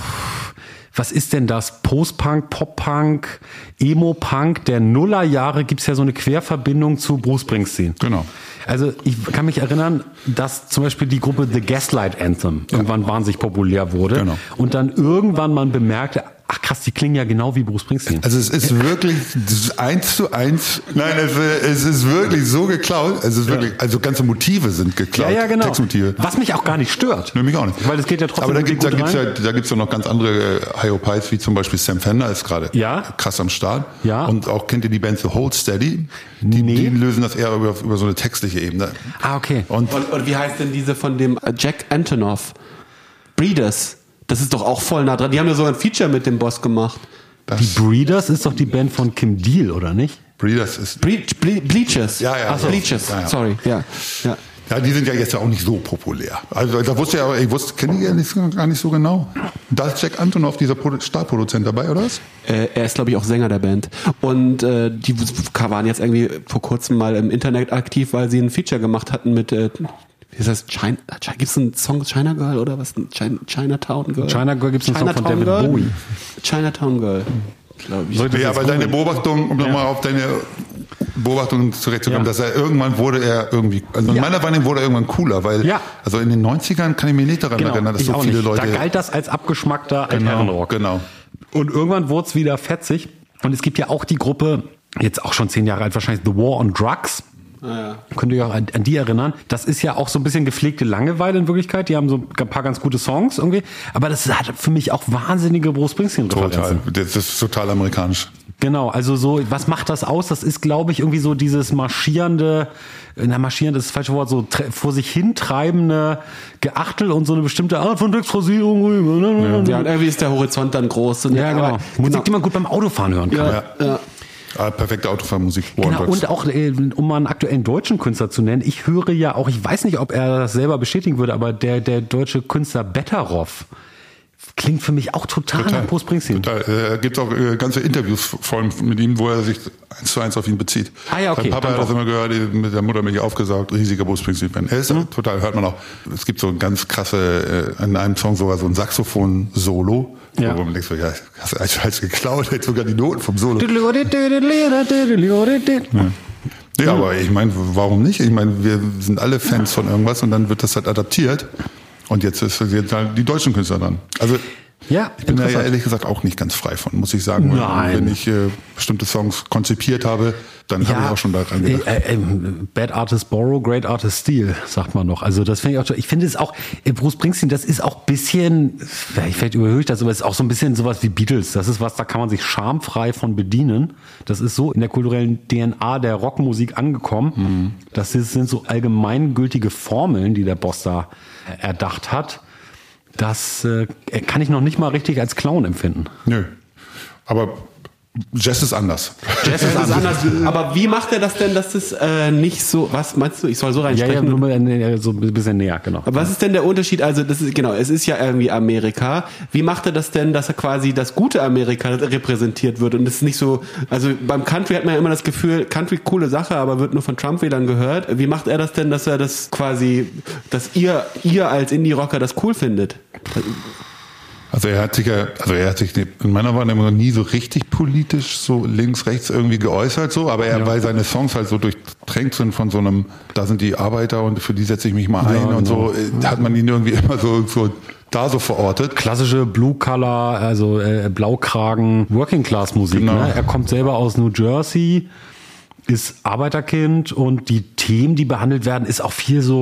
Was ist denn das? Post-Punk, Pop-Punk, Emo-Punk der Nullerjahre gibt's ja so eine Querverbindung zu Bruce Springsteen. Genau. Also ich kann mich erinnern, dass zum Beispiel die Gruppe The Gaslight Anthem ja. irgendwann wahnsinnig populär wurde. Genau. Und dann irgendwann man bemerkte, ach krass, die klingen ja genau wie Bruce Springsteen. Also es ist wirklich das ist eins zu eins. Nein, es, es ist wirklich so geklaut. Es ist wirklich, also ganze Motive sind geklaut. Ja, ja, genau. Textmotive. Was mich auch gar nicht stört. Nee, mich auch nicht. Weil es geht ja trotzdem Aber da gibt gut da gibt's rein. ja, da gibt's ja noch ganz andere High-O-Pies, wie zum Beispiel Sam Fender ist gerade Ja. krass am Start. Ja. Und auch kennt ihr die Band The Hold Steady? Die, Nee. die lösen das eher über, über so eine textliche Ebene. Ah, okay. Und Und, und wie heißt denn diese von dem äh, Jack Antonoff? Breeders. Das ist doch auch voll nah dran. Die haben ja so ein Feature mit dem Boss gemacht. das Die Breeders ist doch die Band von Kim Deal, oder nicht? Breeders ist Ble Ble Bleachers. Ja, ja. Ach so. Ja, Bleachers, ja. sorry. Ja, ja. Ja, die sind ja jetzt ja auch nicht so populär. Also da wusste ja, ich wusste, kenne ich ja nicht, gar nicht so genau. Da ist Jack Antonoff, dieser Produ- Starproduzent dabei, oder was? Äh, er ist, glaube ich, auch Sänger der Band. Und äh, die waren jetzt irgendwie vor kurzem mal im Internet aktiv, weil sie ein Feature gemacht hatten mit, äh, wie heißt das, China, gibt es einen Song China Girl oder was? China, Chinatown Girl? China Girl gibt's einen Song von Chinatown David Girl? Bowie. Chinatown Girl, glaube ich. Sollte- Ja, jetzt aber deine googeln. Beobachtung, um Ja. nochmal auf deine Beobachtung zurechtzukommen, Ja. dass er irgendwann wurde er irgendwie, also in Ja. meiner Wahrnehmung wurde er irgendwann cooler, weil, Ja. also in den neunzigern kann ich mich nicht daran erinnern, dass ich so auch viele nicht. Leute. Da galt das als abgeschmackter genau, Altherrenrock. genau. Und irgendwann wurde es wieder fetzig. Und es gibt ja auch die Gruppe, jetzt auch schon zehn Jahre alt, wahrscheinlich The War on Drugs. Ja. Könnt ihr euch auch an, an die erinnern? Das ist ja auch so ein bisschen gepflegte Langeweile in Wirklichkeit. Die haben so ein paar ganz gute Songs irgendwie. Aber das hat für mich auch wahnsinnige Bruce Springsteen-Referenzen. Total. Das ist total amerikanisch. Genau, also so, was macht das aus? Das ist, glaube ich, irgendwie so dieses marschierende, na, marschierend ist das falsche Wort, so tre- vor sich hintreibende Geachtel und so eine bestimmte Art von Textfrasierung. Ja, und irgendwie ist der Horizont dann groß. Und Ja, genau. aber- Musik, die man gut beim Autofahren hören kann. Ja, ja. Ah, perfekte Autofahrmusik. War Genau, on Drugs. und auch, äh, um mal einen aktuellen deutschen Künstler zu nennen, ich höre ja auch, ich weiß nicht, ob er das selber bestätigen würde, aber der, der deutsche Künstler Betteroff klingt für mich auch total, nach Bruce Springsteen. Total. Äh, gibt auch äh, ganze Interviews vor allem mit ihm, wo er sich eins zu eins auf ihn bezieht. Ah ja, okay. Sein Papa Dann hat das doch. immer gehört, die- mit der Muttermilch aufgesaugt, riesiger Bruce Springsteen-Fan. Er ist total, hört man auch. Es gibt so ein ganz krasse, äh, in einem Song sogar so ein Saxophon-Solo. Ja. Wo man denkt so, ja, hast du eigentlich falsch geklaut, hätte sogar die Noten vom Solo. Ja, aber ich meine, warum nicht? Ich meine, wir sind alle Fans von irgendwas und dann wird das halt adaptiert. Und jetzt ist jetzt halt die deutschen Künstler dran. Also Ja, ich bin da ja interessant. ehrlich gesagt auch nicht ganz frei von, muss ich sagen. Nein. Wenn ich äh, bestimmte Songs konzipiert habe, dann habe ich auch schon daran gedacht. Äh, äh, Bad Artist Borrow, Great Artist Steal, sagt man noch. Also das finde ich auch, toll. Ich finde es auch, äh, Bruce Springsteen, das ist auch ein bisschen, vielleicht überhöhe ich das, aber es ist auch so ein bisschen sowas wie Beatles. Das ist was, da kann man sich schamfrei von bedienen. Das ist so in der kulturellen D N A der Rockmusik angekommen. Mhm. Das ist, sind so allgemeingültige Formeln, die der Boss da äh, erdacht hat. Das äh, kann ich noch nicht mal richtig als Clown empfinden. Nö. Aber Jazz ist anders. Jazz ist anders. Aber wie macht er das denn, dass das äh, nicht so, was meinst du, ich soll so Ja, reinsprechen? ja, nur mal, äh, so ein bisschen näher, genau. Aber was ist denn der Unterschied? Also das ist genau, es ist ja irgendwie Amerika. Wie macht er das denn, dass er quasi das gute Amerika repräsentiert wird und es ist nicht so, also beim Country hat man ja immer das Gefühl, Country coole Sache, aber wird nur von Trump-Wählern gehört. Wie macht er das denn, dass er das quasi, dass ihr ihr als Indie-Rocker das cool findet? Also er hat sich ja, also er hat sich in meiner Wahrnehmung nie so richtig politisch so links, rechts irgendwie geäußert, so, aber er, ja. weil seine Songs halt so durchtränkt sind von so einem, da sind die Arbeiter und für die setze ich mich mal ein ja, und genau. so, hat man ihn irgendwie immer so, so da so verortet. Klassische Blue Collar, also äh, Blaukragen, Working Class Musik. Genau. Ne? Er kommt selber aus New Jersey, ist Arbeiterkind und die Themen, die behandelt werden, ist auch viel so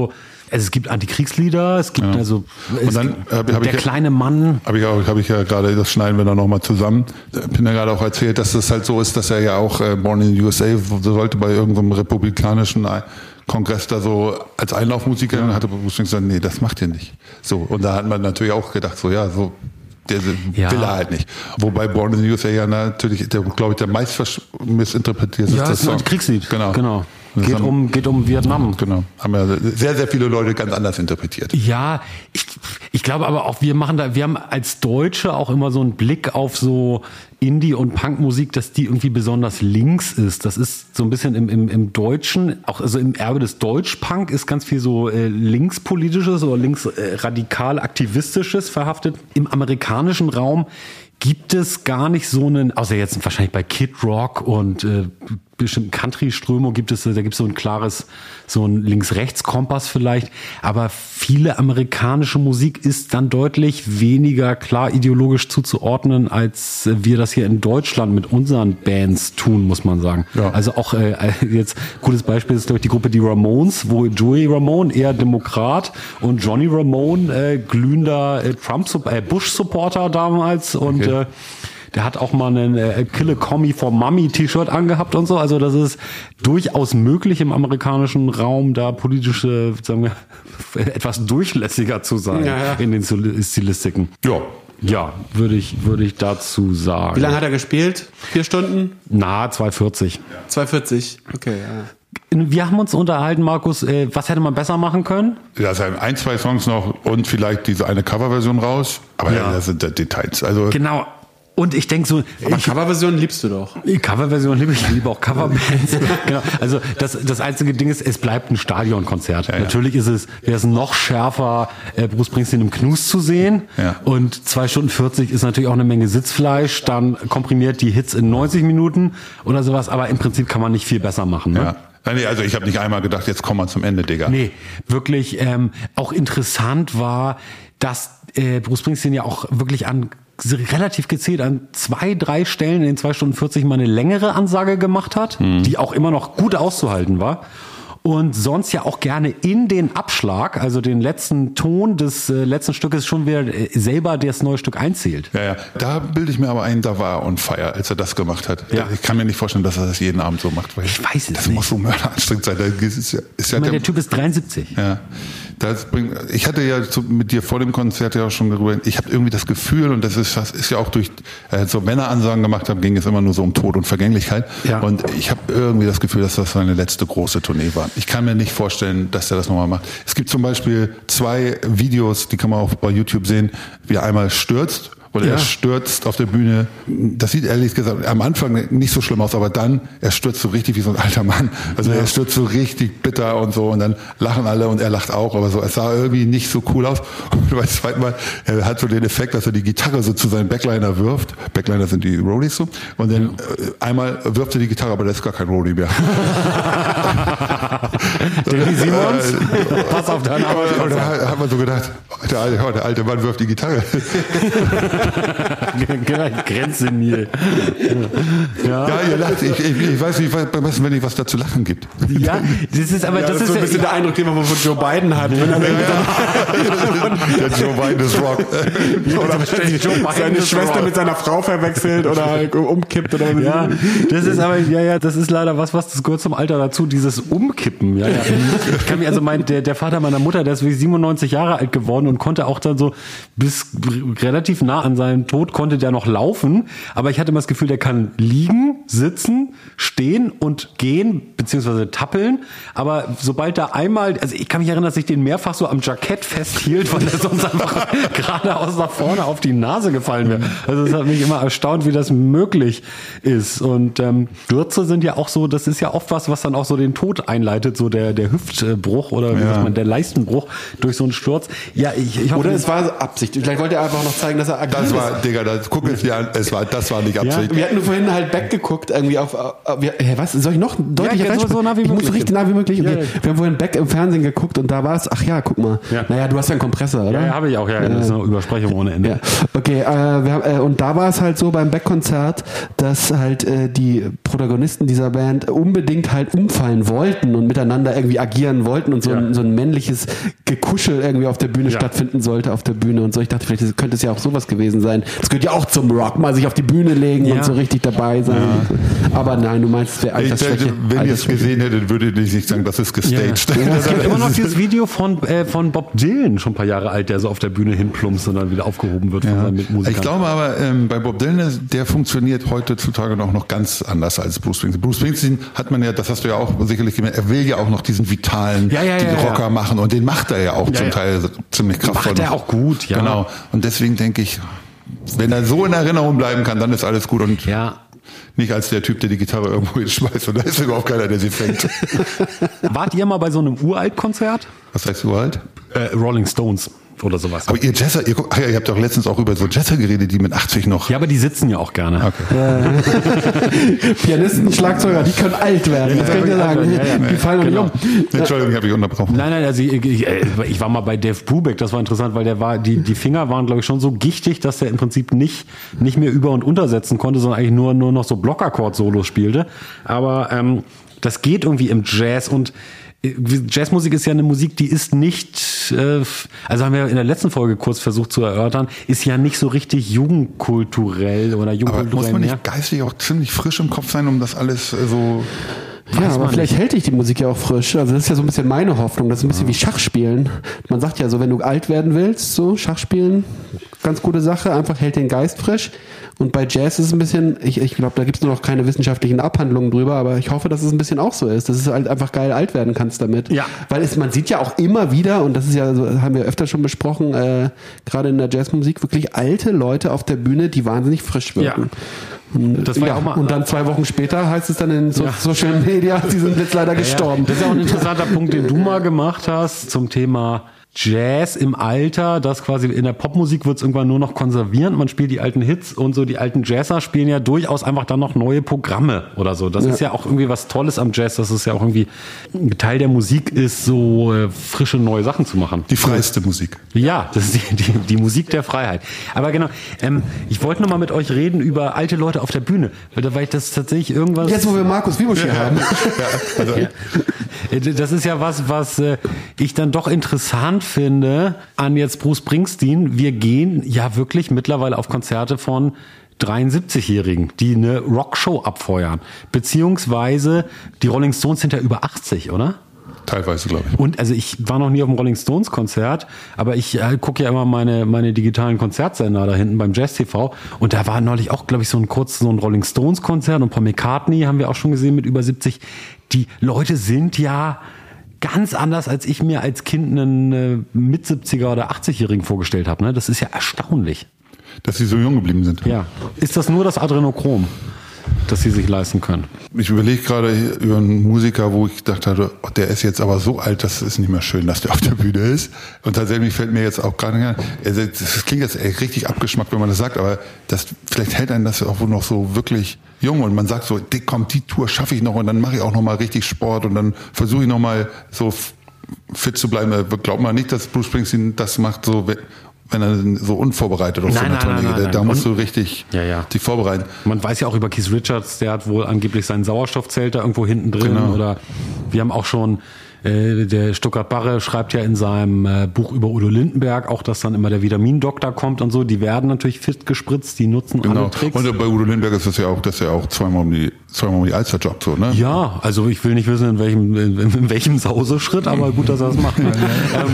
Also es gibt Antikriegslieder, es gibt Ja. also es Und dann gibt, hab, hab der ich, kleine Mann. Habe ich, auch- hab ich ja gerade, das schneiden wir dann nochmal zusammen. Ich bin ja gerade auch erzählt, dass es halt so ist, dass er ja auch äh, Born in the U S A sollte bei irgendeinem republikanischen Kongress da so als Einlaufmusiker, ja. Hatte Bruce Springsteen gesagt, nee, das macht ihr nicht. So, und da hat man natürlich auch gedacht, so ja, so der Ja. will er halt nicht. Wobei Born in the U S A ja natürlich, der, glaube ich, der meist missinterpretiert ist. Ja, das ist ein Song. Antikriegslied. Genau. genau. Das Geht haben- um, geht um Vietnam. Genau. Haben ja sehr, sehr viele Leute ganz anders interpretiert. Ja, ich, ich glaube aber auch, wir machen da, wir haben als Deutsche auch immer so einen Blick auf so Indie- und Punkmusik, dass die irgendwie besonders links ist. Das ist so ein bisschen im, im, im Deutschen, auch also im Erbe des Deutschpunk ist ganz viel so äh, linkspolitisches oder linksradikal aktivistisches verhaftet. Im amerikanischen Raum gibt es gar nicht so einen, außer jetzt wahrscheinlich bei Kid Rock und äh, bestimmten Country-Strömung gibt es, da gibt es so ein klares, so ein Links-Rechts-Kompass vielleicht, aber viele amerikanische Musik ist dann deutlich weniger klar ideologisch zuzuordnen, als wir das hier in Deutschland mit unseren Bands tun, muss man sagen. Ja. Also auch äh, jetzt, gutes Beispiel ist, glaube ich, die Gruppe die Ramones, wo Joey Ramone eher Demokrat und Johnny Ramone äh, glühender äh, Trump, äh, Bush-Supporter damals und Okay. äh, der hat auch mal einen äh, Kill a Commie for Mommy T-Shirt angehabt und so. Also das ist durchaus möglich im amerikanischen Raum, da politische, sagen wir, etwas durchlässiger zu sein Ja, ja. in den Stil- Stilistiken. Ja. Ja, würde ich, würde ich dazu sagen. Wie lange hat er gespielt? Vier Stunden? Na, zwei vierzig. zwei vierzig. Okay, ja. Wir haben uns unterhalten, Markus, äh, was hätte man besser machen können? Ja, es sind ein, zwei Songs noch und vielleicht diese eine Coverversion raus. Aber Ja. ja, das sind ja Details. Also Genau. Und ich denke so, Aber ich, Coverversion liebst du doch. Die Coverversion liebe ich, ich liebe auch Coverbands. Genau. Also das, das einzige Ding ist, es bleibt ein Stadionkonzert. Ja, ja. Natürlich ist es, wäre es noch schärfer, äh, Bruce Springsteen im Knus zu sehen. Ja. Und zwei Stunden vierzig ist natürlich auch eine Menge Sitzfleisch. Dann komprimiert die Hits in neunzig Minuten oder sowas. Aber im Prinzip kann man nicht viel besser machen. Ne? ja. Nein, nee, also ich habe nicht einmal gedacht, jetzt kommen wir zum Ende, Digga. Nee, wirklich ähm, auch interessant war, dass äh, Bruce Springsteen ja auch wirklich an relativ gezielt an zwei, drei Stellen in den zwei Stunden vierzig mal eine längere Ansage gemacht hat, Mhm. die auch immer noch gut auszuhalten war. Und sonst ja auch gerne in den Abschlag, also den letzten Ton des äh, letzten Stückes schon wieder äh, selber das neue Stück einzählt. Ja, ja. Da bilde ich mir aber ein, da war er on fire, als er das gemacht hat. Ja. Ich kann mir nicht vorstellen, dass er das jeden Abend so macht. Weil Ich weiß es das nicht. muss so mörderanstrengend sein. Das ist ja, ist ja Ich meine, der, der Typ ist dreiundsiebzig. ja, das bringt, ich hatte ja zu, mit dir vor dem Konzert ja auch schon darüber, ich habe irgendwie das Gefühl, und das ist, das ist ja auch durch äh, so Männeransagen gemacht habe, ging es immer nur so um Tod und Vergänglichkeit. Ja. Und ich habe irgendwie das Gefühl, dass das seine letzte große Tournee war. Ich kann mir nicht vorstellen, dass er das nochmal macht. Es gibt zum Beispiel zwei Videos, die kann man auch bei YouTube sehen, wie er einmal stürzt. Oder Ja. er stürzt auf der Bühne. Das sieht ehrlich gesagt am Anfang nicht so schlimm aus, aber dann, er stürzt so richtig wie so ein alter Mann. Also Ja. er stürzt so richtig bitter und so und dann lachen alle und er lacht auch, aber so, es sah irgendwie nicht so cool aus. Und beim zweiten Mal, er hat so den Effekt, dass er die Gitarre so zu seinem Backliner wirft. Backliner sind die Rollies so. Und dann äh, einmal wirft er die Gitarre, aber da ist gar kein Rollie mehr. Danny Simons, pass auf deine Aber, Arbeit. und da hat man so gedacht, der alte, oh, der alte Mann wirft die Gitarre. Grenzsenil. Ja. Ja, ihr lacht. Ich, ich, ich weiß nicht, beim besten, wenn nicht was da zu lachen gibt. Ja, das ist aber Ja, das, das ist so ein bisschen der Eindruck, den man von Joe Biden hat. Wenn er Der Joe Biden ist Rock. oder Joe Biden seine ist Schwester Rock. mit seiner Frau verwechselt oder halt umkippt oder Ja, das ist aber, ja, ja, das ist leider was, was das gehört zum Alter dazu, dieses Umkippen. Ja, ja. Ich kann mir, also mein, der, der Vater meiner Mutter, der ist wirklich siebenundneunzig Jahre alt geworden und konnte auch dann so bis relativ nah an seinem Tod konnte der noch laufen. Aber ich hatte immer das Gefühl, der kann liegen, sitzen, stehen und gehen, beziehungsweise tappeln. Aber sobald da einmal, also ich kann mich erinnern, dass ich den mehrfach so am Jackett festhielt, weil er sonst einfach geradeaus nach vorne auf die Nase gefallen wäre. Also es hat mich immer erstaunt, wie das möglich ist. Und ähm, Stürze sind ja auch so, das ist ja oft was, was dann auch so den Tod einleitet, so der, der Hüftbruch oder wie Ja. sagt man, der Leistenbruch durch so einen Sturz. Ja, ich, ich hoffe, Oder es war Absicht. Vielleicht wollte er einfach noch zeigen, dass er agil das war, Digga, das, guck es dir an, es war, das war nicht Absicht. Ja, wir hatten vorhin halt Back geguckt, irgendwie auf, auf wir, hey, was, soll ich noch deutlicher ja, so nah wie Ich möglich. muss richtig nah wie möglich. Okay. Ja, ja. Wir haben vorhin Back im Fernsehen geguckt und da war es, ach ja, guck mal. Ja. Naja, du hast ja einen Kompressor, oder? Ja, ja habe ich auch, ja. Das ist eine Übersprechung ohne Ende. Ja. Okay, äh, wir haben, äh, und da war es halt so beim Back-Konzert, dass halt äh, die Protagonisten dieser Band unbedingt halt umfallen wollten und miteinander irgendwie agieren wollten und so, Ja. ein, so ein männliches Gekuschel irgendwie auf der Bühne Ja. stattfinden sollte auf der Bühne und so. Ich dachte, vielleicht könnte es ja auch sowas gewesen sein. Das gehört ja auch zum Rock, mal sich auf die Bühne legen Ja. und so richtig dabei sein. Ja. Aber nein, du meinst, es wäre Ich denke, Altersschwäche. wenn ihr es gesehen hättet, würdet ihr nicht sagen, das ist gestaged. Ja. Es gibt immer noch dieses Video von, äh, von Bob Dylan, schon ein paar Jahre alt, der so auf der Bühne hinplumpst und dann wieder aufgehoben wird von Ja. seinen Mitmusikern. Ich glaube aber, ähm, bei Bob Dylan, der funktioniert heutzutage noch, noch ganz anders als Bruce Springsteen. Bruce Springsteen hat man ja, das hast du ja auch sicherlich gemerkt, er will ja auch noch diesen vitalen Ja, ja, den ja, Rocker ja. machen und den macht er ja auch Ja, zum ja. Teil ziemlich kraftvoll. Macht er auch gut, ja. Genau. Und deswegen denke ich, wenn er so in Erinnerung bleiben kann, dann ist alles gut und Ja. nicht als der Typ, der die Gitarre irgendwo hinschmeißt und da ist überhaupt keiner, der sie fängt. Wart ihr mal bei so einem Uralt-Konzert? Was heißt du halt? Äh, Rolling Stones oder sowas. Aber ihr Jazzer, ihr, guckt- ach ja, ihr habt doch letztens auch über so Jazzer geredet, die mit achtzig noch. Ja, aber die sitzen ja auch gerne. Okay. Pianisten, Schlagzeuger, die können alt werden. Das Ja, kann ich dir ja, sagen. ja, ja. Die fallen noch Genau. nicht um. Entschuldigung, ich habe ich unterbrochen. Nein, nein, also ich, ich, ich war mal bei Dave Brubeck, das war interessant, weil der war, die, die Finger waren, glaube ich, schon so gichtig, dass der im Prinzip nicht, nicht mehr über- und untersetzen konnte, sondern eigentlich nur, nur noch so Blockakkord-Solos spielte. Aber ähm, das geht irgendwie im Jazz und Jazzmusik ist ja eine Musik, die ist nicht, äh, also haben wir in der letzten Folge kurz versucht zu erörtern, ist ja nicht so richtig jugendkulturell oder Aber jugendkulturell muss man mehr. nicht geistig auch ziemlich frisch im Kopf sein, um das alles äh, so... Ja, Weiß aber man vielleicht hält dich die Musik ja auch frisch. Also das ist ja so ein bisschen meine Hoffnung. Das ist ein bisschen wie Schachspielen. Man sagt ja so, wenn du alt werden willst, so Schachspielen, ganz gute Sache, einfach hält den Geist frisch. Und bei Jazz ist es ein bisschen, ich, ich glaube, da gibt es nur noch keine wissenschaftlichen Abhandlungen drüber, aber ich hoffe, dass es ein bisschen auch so ist, dass du halt einfach geil alt werden kannst damit. Ja. Weil es, man sieht ja auch immer wieder, und das ist ja, so, haben wir öfter schon besprochen, äh, gerade in der Jazzmusik, wirklich alte Leute auf der Bühne, die wahnsinnig frisch wirken. Und, Das war ja, ja auch mal- und dann zwei Wochen später heißt es dann in so, Ja. Social Media, sie sind jetzt leider gestorben. Ja, das ist auch ein interessanter Punkt, den du mal gemacht hast zum Thema Jazz im Alter, dass quasi in der Popmusik wird es irgendwann nur noch konservierend, man spielt die alten Hits und so, die alten Jazzer spielen ja durchaus einfach dann noch neue Programme oder so. Das Ja. ist ja auch irgendwie was Tolles am Jazz, dass es ja auch irgendwie ein Teil der Musik ist, so äh, frische neue Sachen zu machen. Die freiste Musik. Ja, das ist die, die, die Musik der Freiheit. Aber genau, ähm, ich wollte noch mal mit euch reden über alte Leute auf der Bühne, weil, weil das tatsächlich irgendwas... Jetzt, wo wir Markus Wiebusch hier haben. Ja, also, Ja. Das ist ja was, was äh, ich dann doch interessant finde an jetzt Bruce Springsteen. Wir gehen ja wirklich mittlerweile auf Konzerte von dreiundsiebzigjährigen, die eine Rockshow abfeuern. Beziehungsweise die Rolling Stones sind ja über achtzig, oder? teilweise, glaube ich. Und also ich war noch nie auf einem Rolling Stones Konzert, aber ich äh, gucke ja immer meine meine digitalen Konzertsender da hinten beim Jazz T V und da war neulich auch, glaube ich, so ein kurz so ein Rolling Stones Konzert und Paul McCartney haben wir auch schon gesehen mit über siebzig. Die Leute sind ja ganz anders, als ich mir als Kind einen äh, mit siebziger oder achtzigjährigen vorgestellt habe. Ne? Das ist ja erstaunlich. Dass sie so jung geblieben sind. Ja. Ist das nur das Adrenochrom, das sie sich leisten können? Ich überlege gerade über einen Musiker, wo ich gedacht hatte, oh, der ist jetzt aber so alt, das ist nicht mehr schön, dass der auf der Bühne ist. Und tatsächlich fällt mir jetzt auch gerade ein, das klingt jetzt echt richtig abgeschmackt, wenn man das sagt, aber das, vielleicht hält einen das auch wohl noch so wirklich jung und man sagt so, komm, die Tour schaffe ich noch und dann mache ich auch noch mal richtig Sport und dann versuche ich noch mal so fit zu bleiben. Glaubt man nicht, dass Bruce Springsteen das macht, so wenn er so unvorbereitet auf Nein, so eine nein, Tournee nein, geht. nein, Da nein. musst du richtig Ja, ja. dich vorbereiten. Man weiß ja auch über Keith Richards, der hat wohl angeblich sein Sauerstoffzelt da irgendwo hinten drin. Genau. Oder wir haben auch schon, äh, der Stuttgart Barre schreibt ja in seinem äh, Buch über Udo Lindenberg auch, dass dann immer der Vitamindoktor kommt und so. Die werden natürlich fit gespritzt, die nutzen Genau. alle Tricks. Und bei Udo Lindenberg ist das ja auch, das ist ja auch zweimal um die, zweimal um die Alster Jobbt so, ne? Ja, also ich will nicht wissen, in welchem, in, in welchem Sauseschritt, aber gut, dass er das macht. Ne? ähm,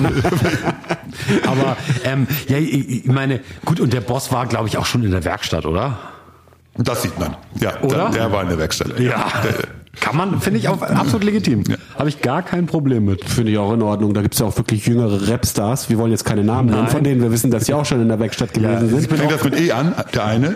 aber ähm, ja, ich, ich meine, gut, und der Boss war, glaube ich, auch schon in der Werkstatt, oder? Das sieht man. Ja, Oder? Der, der war in der Werkstatt. Ja. Der, Kann man, finde ich auch absolut legitim. Ja. Habe ich gar kein Problem mit. Finde ich auch in Ordnung. Da gibt es ja auch wirklich jüngere Rapstars. Wir wollen jetzt keine Namen nennen, von denen wir wissen, dass sie auch schon in der Werkstatt gewesen ja, sind. Fängt das mit E an, der eine?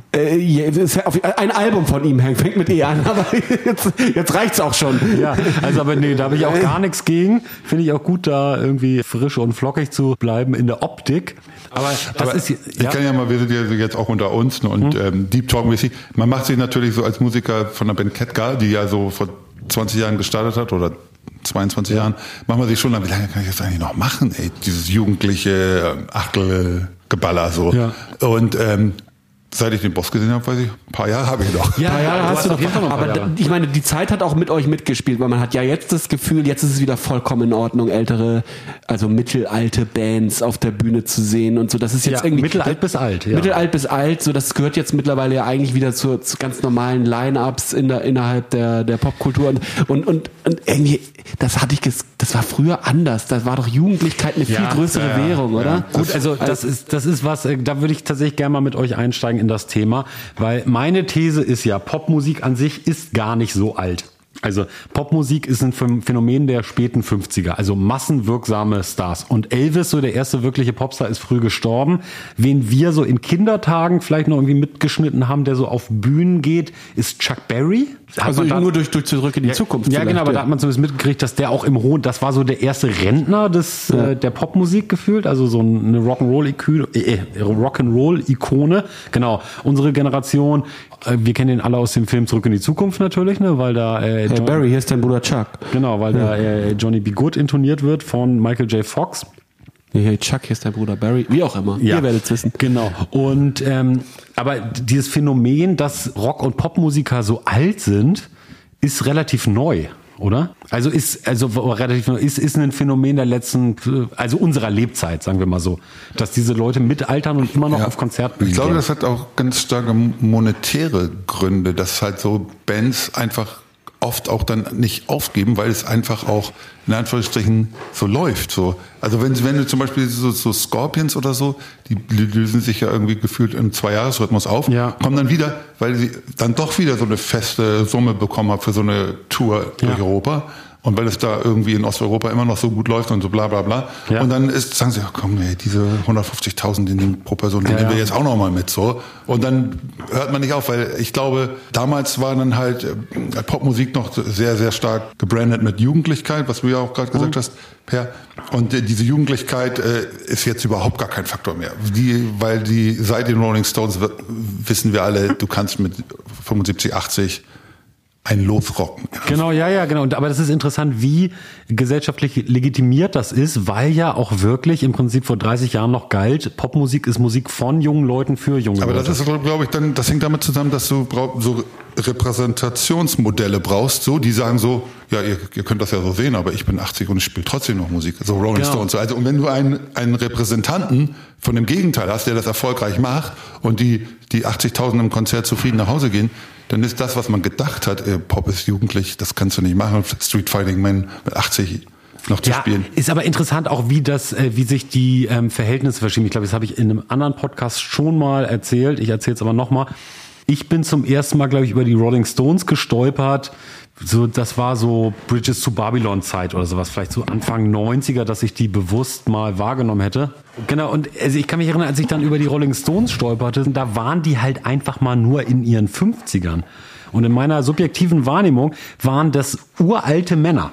Äh, ein Album von ihm fängt mit E an, aber jetzt, jetzt reicht's auch schon. Ja, also aber nee, da habe ich auch gar nichts gegen. Finde ich auch gut, da irgendwie frisch und flockig zu bleiben in der Optik. Aber das aber ist ja. Ich kann ja mal, wir sind ja jetzt auch unter uns und hm. ähm, Deep Talk mäßig. Man macht sich natürlich so als Musiker von der Band Ketka, die ja so vor zwanzig Jahren gestartet hat oder zweiundzwanzig ja. Jahren, macht man sich schon, wie lange kann ich das eigentlich noch machen? Ey, dieses jugendliche Achtelgeballer so. Ja. Und ähm, seit ich den Boss gesehen habe, weiß ich, ein paar Jahre habe ich noch. Ja, ein paar Jahre hast du noch. noch aber Jahre. Ich meine, die Zeit hat auch mit euch mitgespielt, weil man hat ja jetzt das Gefühl, jetzt ist es wieder vollkommen in Ordnung, ältere, also mittelalte Bands auf der Bühne zu sehen und so. Das ist jetzt ja, irgendwie mittelalt bis alt. Ja. Mittelalt bis alt, so das gehört jetzt mittlerweile ja eigentlich wieder zu, zu ganz normalen Line-Ups in der innerhalb der der Popkultur und und und, und irgendwie, das hatte ich, das war früher anders. Da war doch Jugendlichkeit eine viel ja, größere ja, Währung, oder? Ja. Gut, also das ist das ist was, da würde ich tatsächlich gerne mal mit euch einsteigen in das Thema, weil meine These ist ja, Popmusik an sich ist gar nicht so alt. Also Popmusik ist ein Phänomen der späten fünfziger, also massenwirksame Stars. Und Elvis, so der erste wirkliche Popstar, ist früh gestorben. Wen wir so in Kindertagen vielleicht noch irgendwie mitgeschnitten haben, der so auf Bühnen geht, ist Chuck Berry. Hat also da, nur durch, durch Zurück in die ja, Zukunft. Ja, genau, aber ja. da hat man zumindest mitgekriegt, dass der auch im Hohen, das war so der erste Rentner des ja. äh, der Popmusik gefühlt, also so eine Rock'n'Roll-Ikone, äh, Rock'n'Roll-Ikone. Genau, unsere Generation, äh, wir kennen den alle aus dem Film Zurück in die Zukunft natürlich, ne, weil da äh, hey John, Barry, hier ist dein Bruder Chuck. Genau, weil ja. da äh, Johnny B. Good intoniert wird von Michael J. Fox. Hey, Chuck, hier ist dein Bruder Barry, wie auch immer. Ja, ihr werdet es wissen. Genau. Und ähm, aber dieses Phänomen, dass Rock- und Popmusiker so alt sind, ist relativ neu, oder? Also ist also relativ neu, ist ist ein Phänomen der letzten, also unserer Lebzeit, sagen wir mal so, dass diese Leute mitaltern und immer noch ja. auf Konzertbühnen Ich glaube, gehen. das hat auch ganz starke monetäre Gründe, dass halt so Bands einfach oft auch dann nicht aufgeben, weil es einfach auch in Anführungsstrichen so läuft. So. Also wenn, wenn du zum Beispiel so, so Scorpions oder so, die lösen sich ja irgendwie gefühlt im Zwei-Jahres-Rhythmus auf, ja. kommen dann wieder, weil sie dann doch wieder so eine feste Summe bekommen haben für so eine Tour durch ja. Europa. Und weil es da irgendwie in Osteuropa immer noch so gut läuft und so bla bla bla. Ja. Und dann ist, sagen sie, komm, ey, diese hundertfünfzigtausend die nehmen pro Person, die ja, nehmen wir ja. jetzt auch noch mal mit. So. Und dann hört man nicht auf, weil ich glaube, damals war dann halt äh, Popmusik noch sehr, sehr stark gebrandet mit Jugendlichkeit, was du ja auch gerade gesagt mhm. hast, Per. Und äh, diese Jugendlichkeit äh, ist jetzt überhaupt gar kein Faktor mehr. Die, weil die seit den Rolling Stones wissen wir alle, du kannst mit fünfundsiebzig, achtzig ein Losrocken. Genau, ja, ja, genau. Und, aber das ist interessant, wie gesellschaftlich legitimiert das ist, weil ja auch wirklich im Prinzip vor dreißig Jahren noch galt, Popmusik ist Musik von jungen Leuten für junge aber Leute. Aber das ist, glaube ich, dann, das hängt damit zusammen, dass du so Repräsentationsmodelle brauchst, so, die sagen so, ja, ihr, ihr könnt das ja so sehen, aber ich bin achtzig und ich spiele trotzdem noch Musik. So Rolling genau. Stones. Also, und wenn du einen, einen Repräsentanten von dem Gegenteil hast, der das erfolgreich macht und die, die achtzigtausend im Konzert zufrieden nach Hause gehen, dann ist das, was man gedacht hat, äh, Pop ist jugendlich, das kannst du nicht machen, Street Fighting Man mit achtzig noch zu ja, spielen. Ist aber interessant auch, wie das, äh, wie sich die ähm, Verhältnisse verschieben. Ich glaube, das habe ich in einem anderen Podcast schon mal erzählt. Ich erzähle es aber nochmal. Ich bin zum ersten Mal, glaube ich, über die Rolling Stones gestolpert. So, das war so Bridges to Babylon Zeit oder sowas, vielleicht so Anfang neunziger, dass ich die bewusst mal wahrgenommen hätte. Genau, und also ich kann mich erinnern, als ich dann über die Rolling Stones stolperte, da waren die halt einfach mal nur in ihren fünfzigern. Und in meiner subjektiven Wahrnehmung waren das uralte Männer.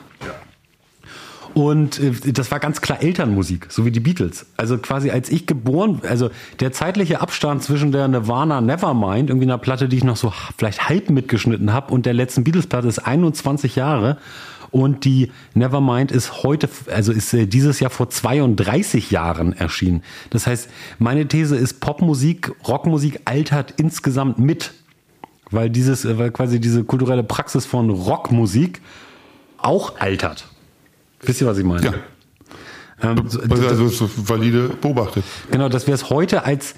Und äh, das war ganz klar Elternmusik, so wie die Beatles. Also quasi als ich geboren, also der zeitliche Abstand zwischen der Nirvana Nevermind, irgendwie einer Platte, die ich noch so vielleicht halb mitgeschnitten habe, und der letzten Beatles-Platte ist einundzwanzig Jahre. Und die Nevermind ist heute, also ist äh, dieses Jahr vor zweiunddreißig Jahren erschienen. Das heißt, meine These ist, Popmusik, Rockmusik altert insgesamt mit. Weil dieses, weil quasi diese kulturelle Praxis von Rockmusik auch altert. Wisst ihr, was ich meine? Ja. Ähm, also, also so valide beobachtet. Genau, dass wir es heute als,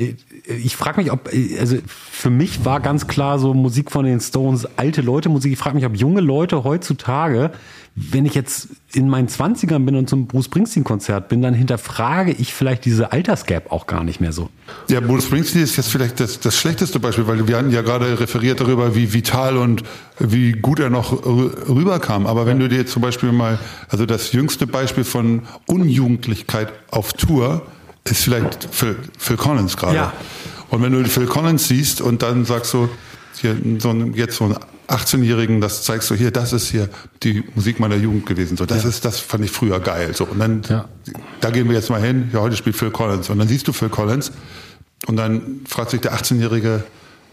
ich frage mich, ob, also für mich war ganz klar so Musik von den Stones, alte Leute Musik. Ich frage mich, ob junge Leute heutzutage, wenn ich jetzt in meinen Zwanzigern bin und zum Bruce Springsteen-Konzert bin, dann hinterfrage ich vielleicht diese Altersgap auch gar nicht mehr so. Ja, Bruce Springsteen ist jetzt vielleicht das, das schlechteste Beispiel, weil wir hatten ja gerade referiert darüber, wie vital und wie gut er noch rüberkam. Aber wenn du dir zum Beispiel mal, also das jüngste Beispiel von Unjugendlichkeit auf Tour ist vielleicht Phil, Phil Collins gerade. Ja. Und wenn du Phil Collins siehst und dann sagst du, hier so ein, jetzt so ein achtzehnjährigen, das zeigst du hier, das ist hier die Musik meiner Jugend gewesen. So, das ja. ist, das fand ich früher geil. So, und dann, ja. da gehen wir jetzt mal hin. Ja, heute spielt Phil Collins. Und dann siehst du Phil Collins und dann fragt sich der achtzehnjährige,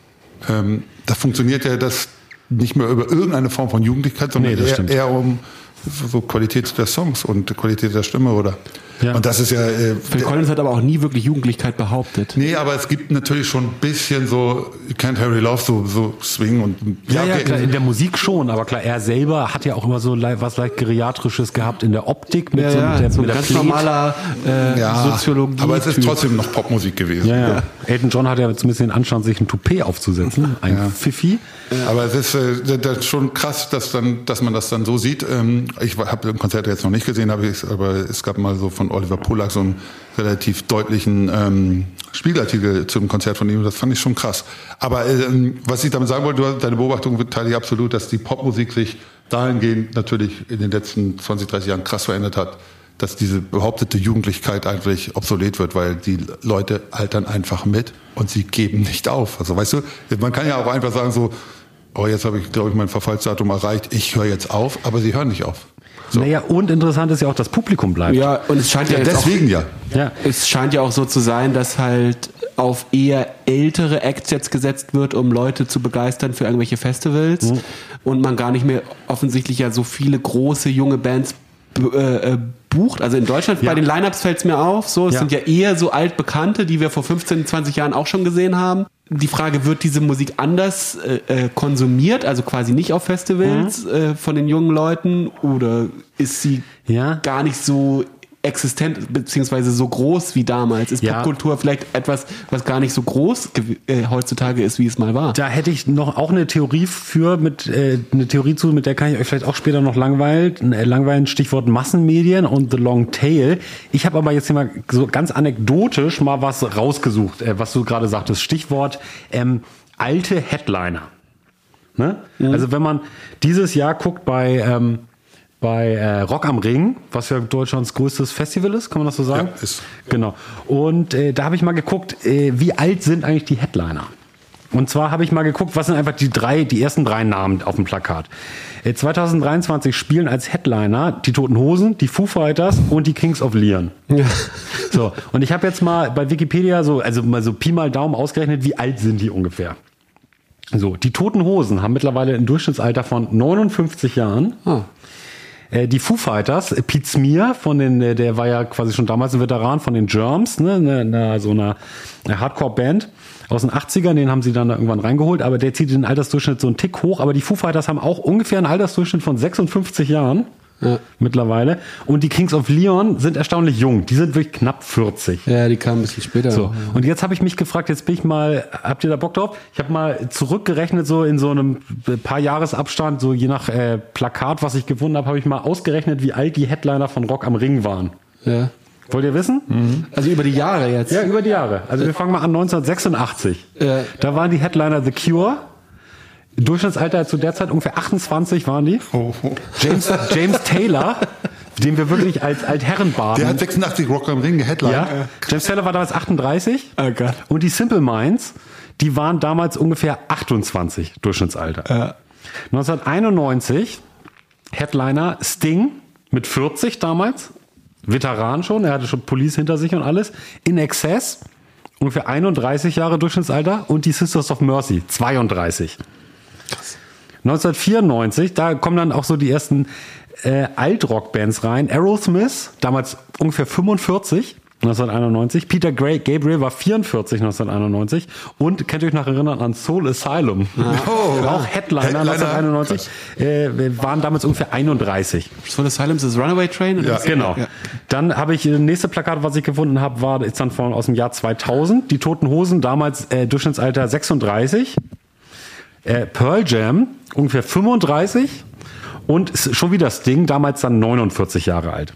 ähm, da funktioniert ja das nicht mehr über irgendeine Form von Jugendlichkeit, sondern nee, eher, eher um so Qualität der Songs und Qualität der Stimme, oder? Ja. Und das ist ja. Äh, Phil Collins hat aber auch nie wirklich Jugendlichkeit behauptet. Nee, aber es gibt natürlich schon ein bisschen so Can't Harry Love, so, so Swing und. Ja, ja, ja, klar, in der Musik schon, aber klar, er selber hat ja auch immer so was leicht Geriatrisches gehabt in der Optik mit ja, so, ja, mit der, so mit der ganz Plet. normaler äh, ja, Soziologie. Aber es ist trotzdem noch Popmusik gewesen. Ja, ja. Ja. Elton John hat ja zumindest den Anstand, sich ein Toupet aufzusetzen, ein ja. Pfiffi. Ja. Aber es ist äh, das ist schon krass, dass dann, dass man das dann so sieht. Ähm, ich habe im Konzert jetzt noch nicht gesehen, habe ich, aber es gab mal so von Oliver Polak so einen relativ deutlichen ähm, Spiegelartikel zum Konzert von ihm. Das fand ich schon krass. Aber ähm, was ich damit sagen wollte, du, deine Beobachtung teile ich absolut, dass die Popmusik sich dahingehend natürlich in den letzten zwanzig, dreißig Jahren krass verändert hat, dass diese behauptete Jugendlichkeit eigentlich obsolet wird, weil die Leute altern einfach mit und sie geben nicht auf. Also weißt du, man kann ja auch einfach sagen so, oh, jetzt habe ich, glaube ich, mein Verfallsdatum erreicht, ich höre jetzt auf, aber sie hören nicht auf. So. Naja, und interessant ist ja auch, das Publikum bleibt. Ja, und es scheint ja, ja jetzt deswegen auch, ja. ja. Es scheint ja auch so zu sein, dass halt auf eher ältere Acts jetzt gesetzt wird, um Leute zu begeistern für irgendwelche Festivals mhm. und man gar nicht mehr offensichtlich ja so viele große junge Bands äh, äh, bucht. Also in Deutschland, ja. bei den Lineups fällt es mir auf, so, es ja. sind ja eher so altbekannte, die wir vor fünfzehn, zwanzig Jahren auch schon gesehen haben. Die Frage, wird diese Musik anders äh, konsumiert, also quasi nicht auf Festivals mhm. äh, von den jungen Leuten, oder ist sie ja. gar nicht so existent beziehungsweise so groß wie damals? Ist ja. Popkultur vielleicht etwas, was gar nicht so groß äh, heutzutage ist, wie es mal war? Da hätte ich noch auch eine Theorie für, mit äh, eine Theorie zu, mit der kann ich euch vielleicht auch später noch langweilen. Äh, langweilen, Stichwort Massenmedien und The Long Tail. Ich habe aber jetzt hier mal so ganz anekdotisch mal was rausgesucht, äh, was du gerade sagtest. Stichwort ähm, alte Headliner. Ne? Mhm. Also wenn man dieses Jahr guckt bei ähm, bei äh, Rock am Ring, was ja Deutschlands größtes Festival ist, kann man das so sagen? Ja, ist. Genau. Und äh, da habe ich mal geguckt, äh, wie alt sind eigentlich die Headliner? Und zwar habe ich mal geguckt, was sind einfach die drei, die ersten drei Namen auf dem Plakat. Äh, zwanzig dreiundzwanzig spielen als Headliner die Toten Hosen, die Foo Fighters und die Kings of Leon. Ja. So, und ich habe jetzt mal bei Wikipedia so, also mal so Pi mal Daumen ausgerechnet, wie alt sind die ungefähr? So, die Toten Hosen haben mittlerweile ein Durchschnittsalter von neunundfünfzig Jahren. Oh. Die Foo Fighters, Pete Smear, von den, der war ja quasi schon damals ein Veteran von den Germs, ne, eine, eine, so eine, eine Hardcore-Band aus den achtzigern, den haben sie dann da irgendwann reingeholt, aber der zieht den Altersdurchschnitt so einen Tick hoch, aber die Foo Fighters haben auch ungefähr einen Altersdurchschnitt von sechsundfünfzig Jahren. Ja. Mittlerweile. Und die Kings of Leon sind erstaunlich jung. Die sind wirklich knapp vierzig. Ja, die kamen ein bisschen später. So. Und jetzt habe ich mich gefragt, jetzt bin ich mal, habt ihr da Bock drauf? Ich habe mal zurückgerechnet, so in so einem paar Jahresabstand, so je nach äh, Plakat, was ich gefunden habe, habe ich mal ausgerechnet, wie alt die Headliner von Rock am Ring waren. Ja. Wollt ihr wissen? Mhm. Also über die Jahre jetzt? Ja, über die Jahre. Also wir fangen mal an neunzehnhundertsechsundachtzig. Ja. Da waren die Headliner The Cure. Durchschnittsalter zu der Zeit ungefähr achtundzwanzig waren die. Oh. James, James Taylor, den wir wirklich als Altherren baden. Der hat sechsundachtzig Rock am Ring geheadlined. Ja. James Taylor war damals achtunddreißig. Oh Gott. Und die Simple Minds, die waren damals ungefähr achtundzwanzig Durchschnittsalter. Ja. neunzehnhunderteinundneunzig Headliner Sting mit vierzig damals. Veteran schon, er hatte schon Police hinter sich und alles. In Excess, ungefähr einunddreißig Jahre Durchschnittsalter. Und die Sisters of Mercy, zweiunddreißig. Krass. neunzehnhundertvierundneunzig, da kommen dann auch so die ersten äh, Alt-Rock-Bands rein. Aerosmith, damals ungefähr fünfundvierzig. neunzehnhunderteinundneunzig. Peter Gray, Gabriel war vierundvierzig neunzehnhunderteinundneunzig. Und könnt ihr euch noch erinnern an Soul Asylum? Oh, auch Headliner, Headliner neunzehnhunderteinundneunzig. Äh, waren damals ungefähr einunddreißig. Soul Asylum ist das Runaway Train? Ja, genau. Ja. Dann habe ich, das nächste Plakat, was ich gefunden habe, war ist dann von, aus dem Jahr zweitausend. Die Toten Hosen, damals äh, Durchschnittsalter sechsunddreißig. Äh, Pearl Jam, ungefähr fünfunddreißig. Und schon wieder Sting, damals dann neunundvierzig Jahre alt.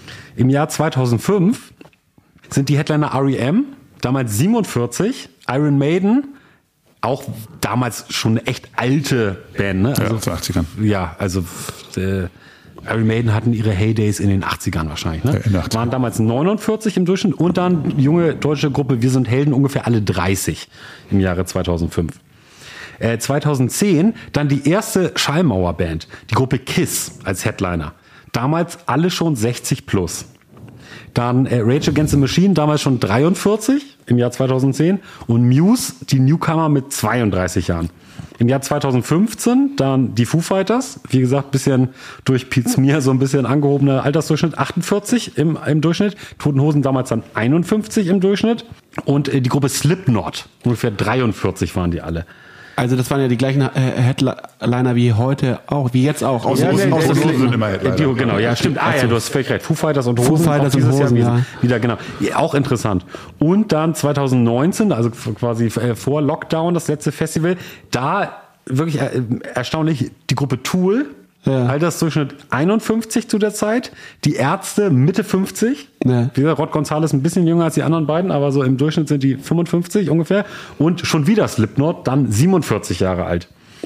Im Jahr zweitausendfünf sind die Headliner R E M, damals siebenundvierzig, Iron Maiden, auch damals schon eine echt alte Band. Ne? Also, ja, aus den achtzigern. Ja, also äh, Iron Maiden hatten ihre Heydays in den achtzigern wahrscheinlich. Ne? Ja, waren damals neunundvierzig im Durchschnitt und dann die junge deutsche Gruppe Wir sind Helden ungefähr alle dreißig im Jahre zweitausendfünf. Äh, zweitausendzehn dann die erste Schallmauerband, die Gruppe KISS als Headliner. Damals alle schon sechzig plus. Dann äh, Rage Against the Machine, damals schon dreiundvierzig im Jahr zweitausendzehn. Und Muse, die Newcomer mit zweiunddreißig Jahren. Im Jahr zweitausendfünfzehn dann die Foo Fighters. Wie gesagt, bisschen durch Pete Smear so ein bisschen angehobener Altersdurchschnitt. achtundvierzig im, im Durchschnitt. Toten Hosen damals dann einundfünfzig im Durchschnitt. Und äh, die Gruppe Slipknot, ungefähr dreiundvierzig waren die alle. Also das waren ja die gleichen Headliner wie heute auch, wie jetzt auch. Aus ja, Hosen, nee, aus Hosen Hosen sind immer Headliner. Die, genau, ja, stimmt. Ah, ja, du hast völlig recht. Foo Fighters und Hosen. Foo Fighters und Hosen, Jahr ja. Wieder, genau. Ja, auch interessant. Und dann zweitausendneunzehn, also quasi vor Lockdown, das letzte Festival, da wirklich erstaunlich die Gruppe Tool. Ja. Altersdurchschnitt einundfünfzig zu der Zeit. Die Ärzte Mitte fünfzig. Ja. Wie gesagt, Rod González ein bisschen jünger als die anderen beiden, aber so im Durchschnitt sind die fünfundfünfzig ungefähr. Und schon wieder Slipknot, dann siebenundvierzig Jahre alt.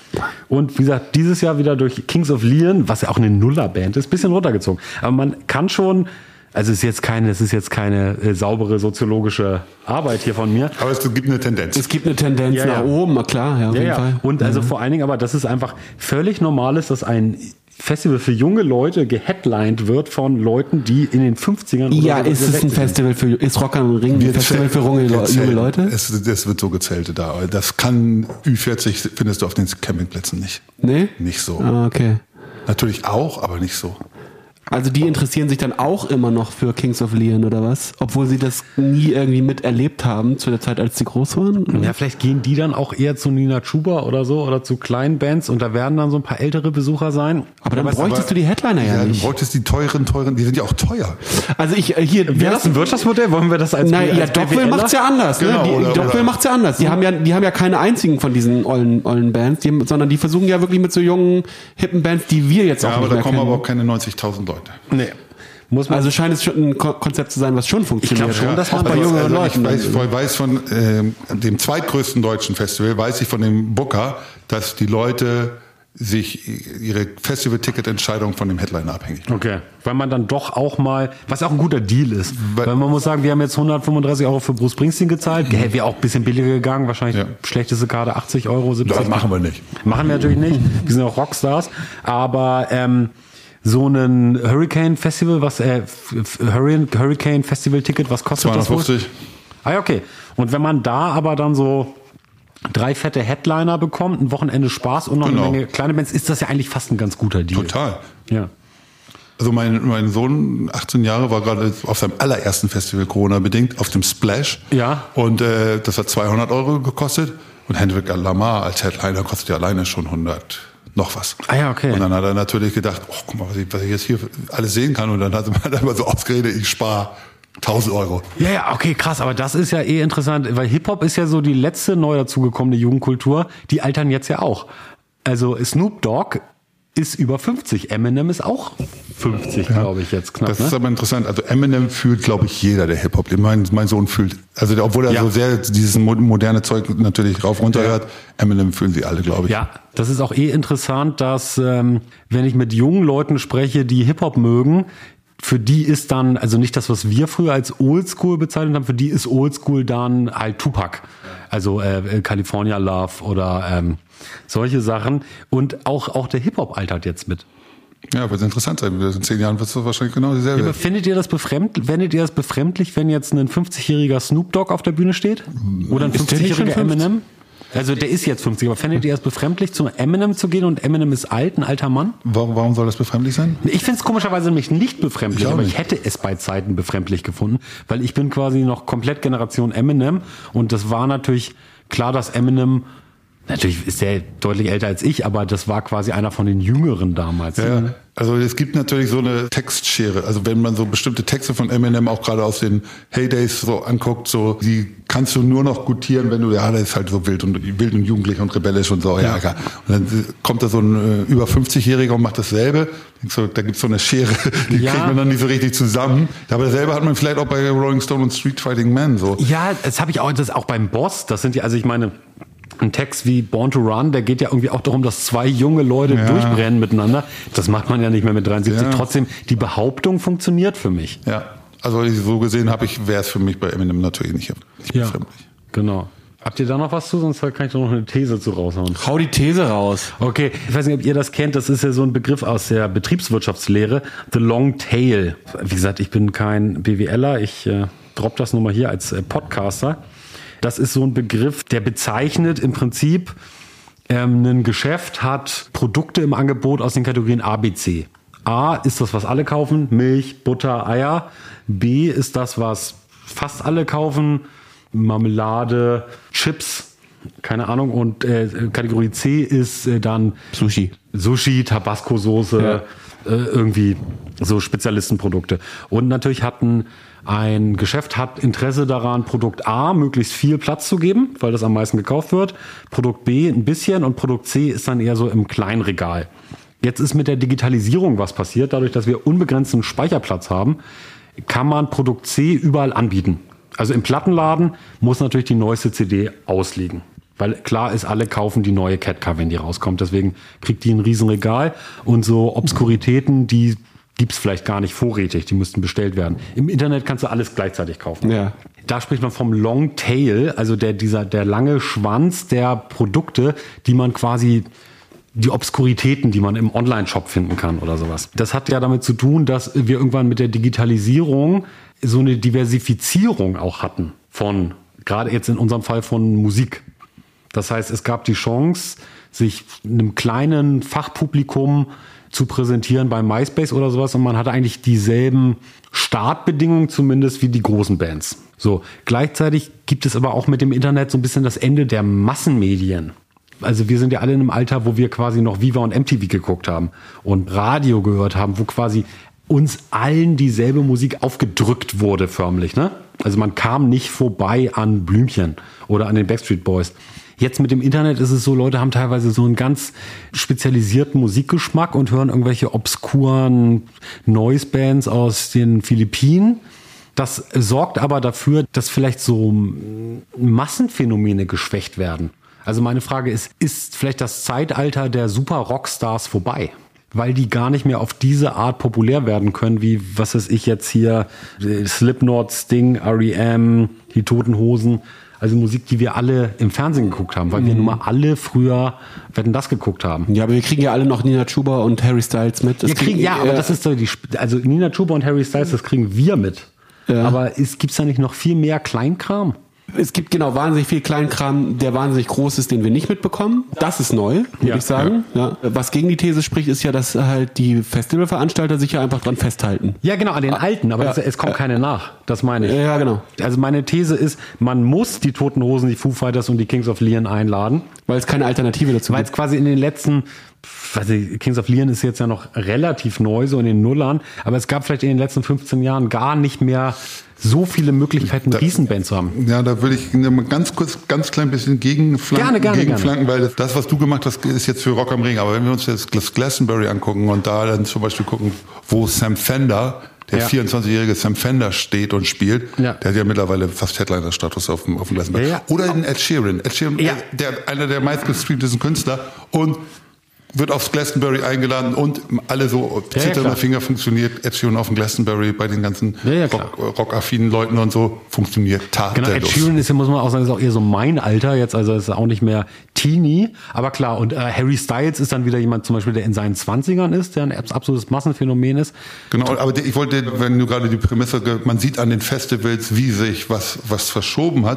Und wie gesagt, dieses Jahr wieder durch Kings of Leon, was ja auch eine Nullerband ist, bisschen runtergezogen. Aber man kann schon, also es ist jetzt keine, es ist jetzt keine äh, saubere soziologische Arbeit hier von mir. Aber es gibt eine Tendenz. Es gibt eine Tendenz ja, nach ja. oben, klar, ja, auf ja, jeden ja. Fall. Und also vor allen Dingen, aber das ist einfach völlig normal ist, dass ein Festival für junge Leute geheadlined wird von Leuten, die in den fünfzigern oder ja, ist es ein Festival für, ist Rock am Ring ein Festival für junge, junge Leute? Es, es wird so gezeltet da. Das kann Ü vierzig findest du auf den Campingplätzen nicht. Nee? Nicht so. Ah, okay. Natürlich auch, aber nicht so. Also die interessieren sich dann auch immer noch für Kings of Leon oder was? Obwohl sie das nie irgendwie miterlebt haben zu der Zeit, als sie groß waren? Oder? Ja, vielleicht gehen die dann auch eher zu Nina Chuba oder so oder zu kleinen Bands und da werden dann so ein paar ältere Besucher sein. Aber dann aber bräuchtest aber, du die Headliner ja, ja nicht. Du bräuchtest die teuren, teuren, die sind ja auch teuer. Also ich, hier... Wäre das ein Wirtschaftsmodell? Wollen wir das als Nein, ja, Dogville macht's ja anders. Genau, ne? Die, oder, die Dogville macht's ja anders. Die haben ja, die haben ja keine einzigen von diesen ollen, ollen Bands, die, sondern die versuchen ja wirklich mit so jungen, hippen Bands, die wir jetzt ja, auch aber nicht da mehr kommen kennen. aber auch keine neunzigtausend Leute. Nee. Muss man Also scheint es schon ein Ko- Konzept zu sein, was schon funktioniert. Ich glaub schon, dass man auch bei Also, jungen also Leuten. ich weiß, ich weiß von ähm, dem zweitgrößten deutschen Festival, weiß ich von dem Booker, dass die Leute sich ihre Festival-Ticket-Entscheidung von dem Headliner abhängig machen. Okay, weil man dann doch auch mal, was auch ein guter Deal ist, weil, weil man muss sagen, wir haben jetzt hundertfünfunddreißig Euro für Bruce Springsteen gezahlt, mhm. wäre auch ein bisschen billiger gegangen, wahrscheinlich ja. schlechteste Karte achtzig Euro, siebzig. Das machen wir nicht. Machen wir natürlich nicht, wir sind auch Rockstars, aber ähm, so ein Hurricane Festival, was äh, Hurricane Festival Ticket, was kostet zweihundertfünfzig. das wohl? Ah ja, okay. Und wenn man da aber dann so drei fette Headliner bekommt, ein Wochenende Spaß und noch genau. eine Menge kleine Bands, ist das ja eigentlich fast ein ganz guter Deal. Total. Ja. Also mein, mein Sohn, achtzehn Jahre, war gerade auf seinem allerersten Festival, Corona-bedingt, auf dem Splash. Ja. Und äh, das hat zweihundert Euro gekostet. Und Hendrik Lamar als Headliner kostet ja alleine schon hundert noch was. Ah ja, okay. Und dann hat er natürlich gedacht, oh, guck mal, was ich, was ich jetzt hier alles sehen kann. Und dann hat er immer so ausgeredet, ich spare tausend Euro. Ja, ja, okay, krass. Aber das ist ja eh interessant, weil Hip-Hop ist ja so die letzte neu dazugekommene Jugendkultur. Die altern jetzt ja auch. Also Snoop Dogg ist über fünfzig. Eminem ist auch fünfzig, ja. glaube ich, jetzt knapp. Das ne? ist aber interessant. Also Eminem fühlt, glaube ich, jeder, der Hip-Hop. Mein, mein Sohn fühlt, also der, obwohl er ja. so sehr dieses moderne Zeug natürlich rauf runter hört, Eminem fühlen sie alle, glaube ich. Ja, das ist auch eh interessant, dass ähm, wenn ich mit jungen Leuten spreche, die Hip-Hop mögen, für die ist dann, also nicht das, was wir früher als Oldschool bezeichnet haben, für die ist Oldschool dann halt Tupac. Also äh, California Love oder ähm, solche Sachen. Und auch, auch der Hip-Hop altert jetzt mit. Ja, wird interessant sein. In zehn Jahren wird es wahrscheinlich genau dieselbe. Ja, aber findet ihr das befremdlich, findet ihr das befremdlich, wenn jetzt ein fünfzigjähriger Snoop Dogg auf der Bühne steht? Oder ein fünfzigjähriger Eminem? Also der ist jetzt fünfzig, aber fändet ihr es befremdlich, zu Eminem zu gehen und Eminem ist alt, ein alter Mann? Warum, warum soll das befremdlich sein? Ich finde es komischerweise nämlich nicht befremdlich, Ich auch aber nicht. ich hätte es bei Zeiten befremdlich gefunden, weil ich bin quasi noch komplett Generation Eminem und das war natürlich klar, dass Eminem, natürlich ist er deutlich älter als ich, aber das war quasi einer von den Jüngeren damals. Ja, also es gibt natürlich so eine Textschere. Also wenn man so bestimmte Texte von Eminem auch gerade aus den Heydays so anguckt, so die kannst du nur noch gutieren, wenn du, ja, der ist halt so wild und wild und jugendlich und rebellisch und so. Ja, ja. Und dann kommt da so ein äh, über fünfzig-Jähriger und macht dasselbe. So, da gibt's so eine Schere, die Ja. kriegt man dann nicht so richtig zusammen. Aber dasselbe hat man vielleicht auch bei Rolling Stone und Street Fighting Man so. Ja, das habe ich auch, das auch beim Boss. Das sind ja, also ich meine, ein Text wie Born to Run, der geht ja irgendwie auch darum, dass zwei junge Leute Ja. durchbrennen miteinander. Das macht man ja nicht mehr mit dreiundsiebzig. Ja. Trotzdem, die Behauptung funktioniert für mich. Ja, also so gesehen habe ich, wäre es für mich bei Eminem natürlich nicht, nicht Ja, befremdlich. genau. Habt ihr da noch was zu? Sonst kann ich da noch eine These zu raushauen. Hau die These raus. Okay, ich weiß nicht, ob ihr das kennt. Das ist ja so ein Begriff aus der Betriebswirtschaftslehre. The Long Tail. Wie gesagt, ich bin kein BWLer. Ich äh, drop das nur mal hier als äh, Podcaster. Das ist so ein Begriff, der bezeichnet im Prinzip, ähm, ein Geschäft hat Produkte im Angebot aus den Kategorien A, B, C. A ist das, was alle kaufen, Milch, Butter, Eier. B ist das, was fast alle kaufen, Marmelade, Chips, keine Ahnung. Und äh, Kategorie C ist äh, dann Sushi. Sushi, Tabasco-Soße, Ja. äh, irgendwie so Spezialistenprodukte. Und natürlich hatten ein Geschäft hat Interesse daran, Produkt A möglichst viel Platz zu geben, weil das am meisten gekauft wird. Produkt B ein bisschen und Produkt C ist dann eher so im Kleinregal. Jetzt ist mit der Digitalisierung was passiert. Dadurch, dass wir unbegrenzten Speicherplatz haben, kann man Produkt C überall anbieten. Also im Plattenladen muss natürlich die neueste C D ausliegen. Weil klar ist, alle kaufen die neue Catcar, wenn die rauskommt. Deswegen kriegt die ein Riesenregal. Und so Obskuritäten, die gibt's vielleicht gar nicht vorrätig. Die müssten bestellt werden. Im Internet kannst du alles gleichzeitig kaufen. Ja. Da spricht man vom Long Tail, also der, dieser, der lange Schwanz der Produkte, die man quasi, die Obskuritäten, die man im Online-Shop finden kann oder sowas. Das hat ja damit zu tun, dass wir irgendwann mit der Digitalisierung so eine Diversifizierung auch hatten von, gerade jetzt in unserem Fall von Musik. Das heißt, es gab die Chance, sich einem kleinen Fachpublikum zu präsentieren bei MySpace oder sowas und man hatte eigentlich dieselben Startbedingungen zumindest wie die großen Bands. So, gleichzeitig gibt es aber auch mit dem Internet so ein bisschen das Ende der Massenmedien. Also wir sind ja alle in einem Alter, wo wir quasi noch Viva und M T V geguckt haben und Radio gehört haben, wo quasi uns allen dieselbe Musik aufgedrückt wurde förmlich, ne? Also man kam nicht vorbei an Blümchen oder an den Backstreet Boys. Jetzt mit dem Internet ist es so, Leute haben teilweise so einen ganz spezialisierten Musikgeschmack und hören irgendwelche obskuren Noise-Bands aus den Philippinen. Das sorgt aber dafür, dass vielleicht so Massenphänomene geschwächt werden. Also meine Frage ist, ist vielleicht das Zeitalter der Super-Rockstars vorbei? Weil die gar nicht mehr auf diese Art populär werden können, wie, was weiß ich jetzt hier, Slipknot, Sting, R E M, die Toten Hosen. Also Musik, die wir alle im Fernsehen geguckt haben, weil mhm. wir nun mal alle früher Wetten, das geguckt haben. Ja, aber wir kriegen ja alle noch Nina Chuba und Harry Styles mit. Das Wir kriegen, ja, äh, aber das ist so die, also Nina Chuba und Harry Styles, das kriegen wir mit. Ja. Aber es gibt's da nicht noch viel mehr Kleinkram? Es gibt genau wahnsinnig viel Kleinkram, der wahnsinnig groß ist, den wir nicht mitbekommen. Das ist neu, würde Ja, ich sagen. Ja. Was gegen die These spricht, ist ja, dass halt die Festivalveranstalter sich ja einfach dran festhalten. Ja, genau, an den alten, aber ja. das, es kommt keine nach. Das meine ich. Ja, genau. Also meine These ist, man muss die Toten Hosen, die Foo Fighters und die Kings of Leon einladen. Weil es keine Alternative dazu Weil gibt. es quasi in den letzten, weiß ich, Kings of Leon ist jetzt ja noch relativ neu, so in den Nullern, aber es gab vielleicht in den letzten fünfzehn Jahren gar nicht mehr so viele Möglichkeiten, eine Riesenband zu haben. Ja, da würde ich mal ganz kurz, ganz klein bisschen gegenflanken, Gerne, gerne, gegenflanken weil das, das, was du gemacht hast, ist jetzt für Rock am Ring. Aber wenn wir uns jetzt das Glastonbury angucken und da dann zum Beispiel gucken, wo Sam Fender, der Ja. vierundzwanzigjährige Sam Fender steht und spielt, Ja. der hat ja mittlerweile fast Headliner-Status auf dem, auf dem Glastonbury. Ja, ja. Oder in Ed Sheeran. Ed Sheeran, Ja. der, einer der meistgestreamtesten Künstler und wird aufs Glastonbury eingeladen und alle so Ja, ja, zitternder klar. Finger funktioniert. Ed Sheeran auf dem Glastonbury bei den ganzen Ja, ja, klar. Rock, rockaffinen Leuten und so funktioniert Genau, Ed tadellos. Sheeran ist ja, muss man auch sagen, ist auch eher so mein Alter jetzt, also ist auch nicht mehr Teenie, aber klar, und äh, Harry Styles ist dann wieder jemand zum Beispiel, der in seinen Zwanzigern ist, der ein absolutes Massenphänomen ist. Genau, aber ich wollte, wenn du gerade die Prämisse, man sieht an den Festivals, wie sich was, was verschoben hat.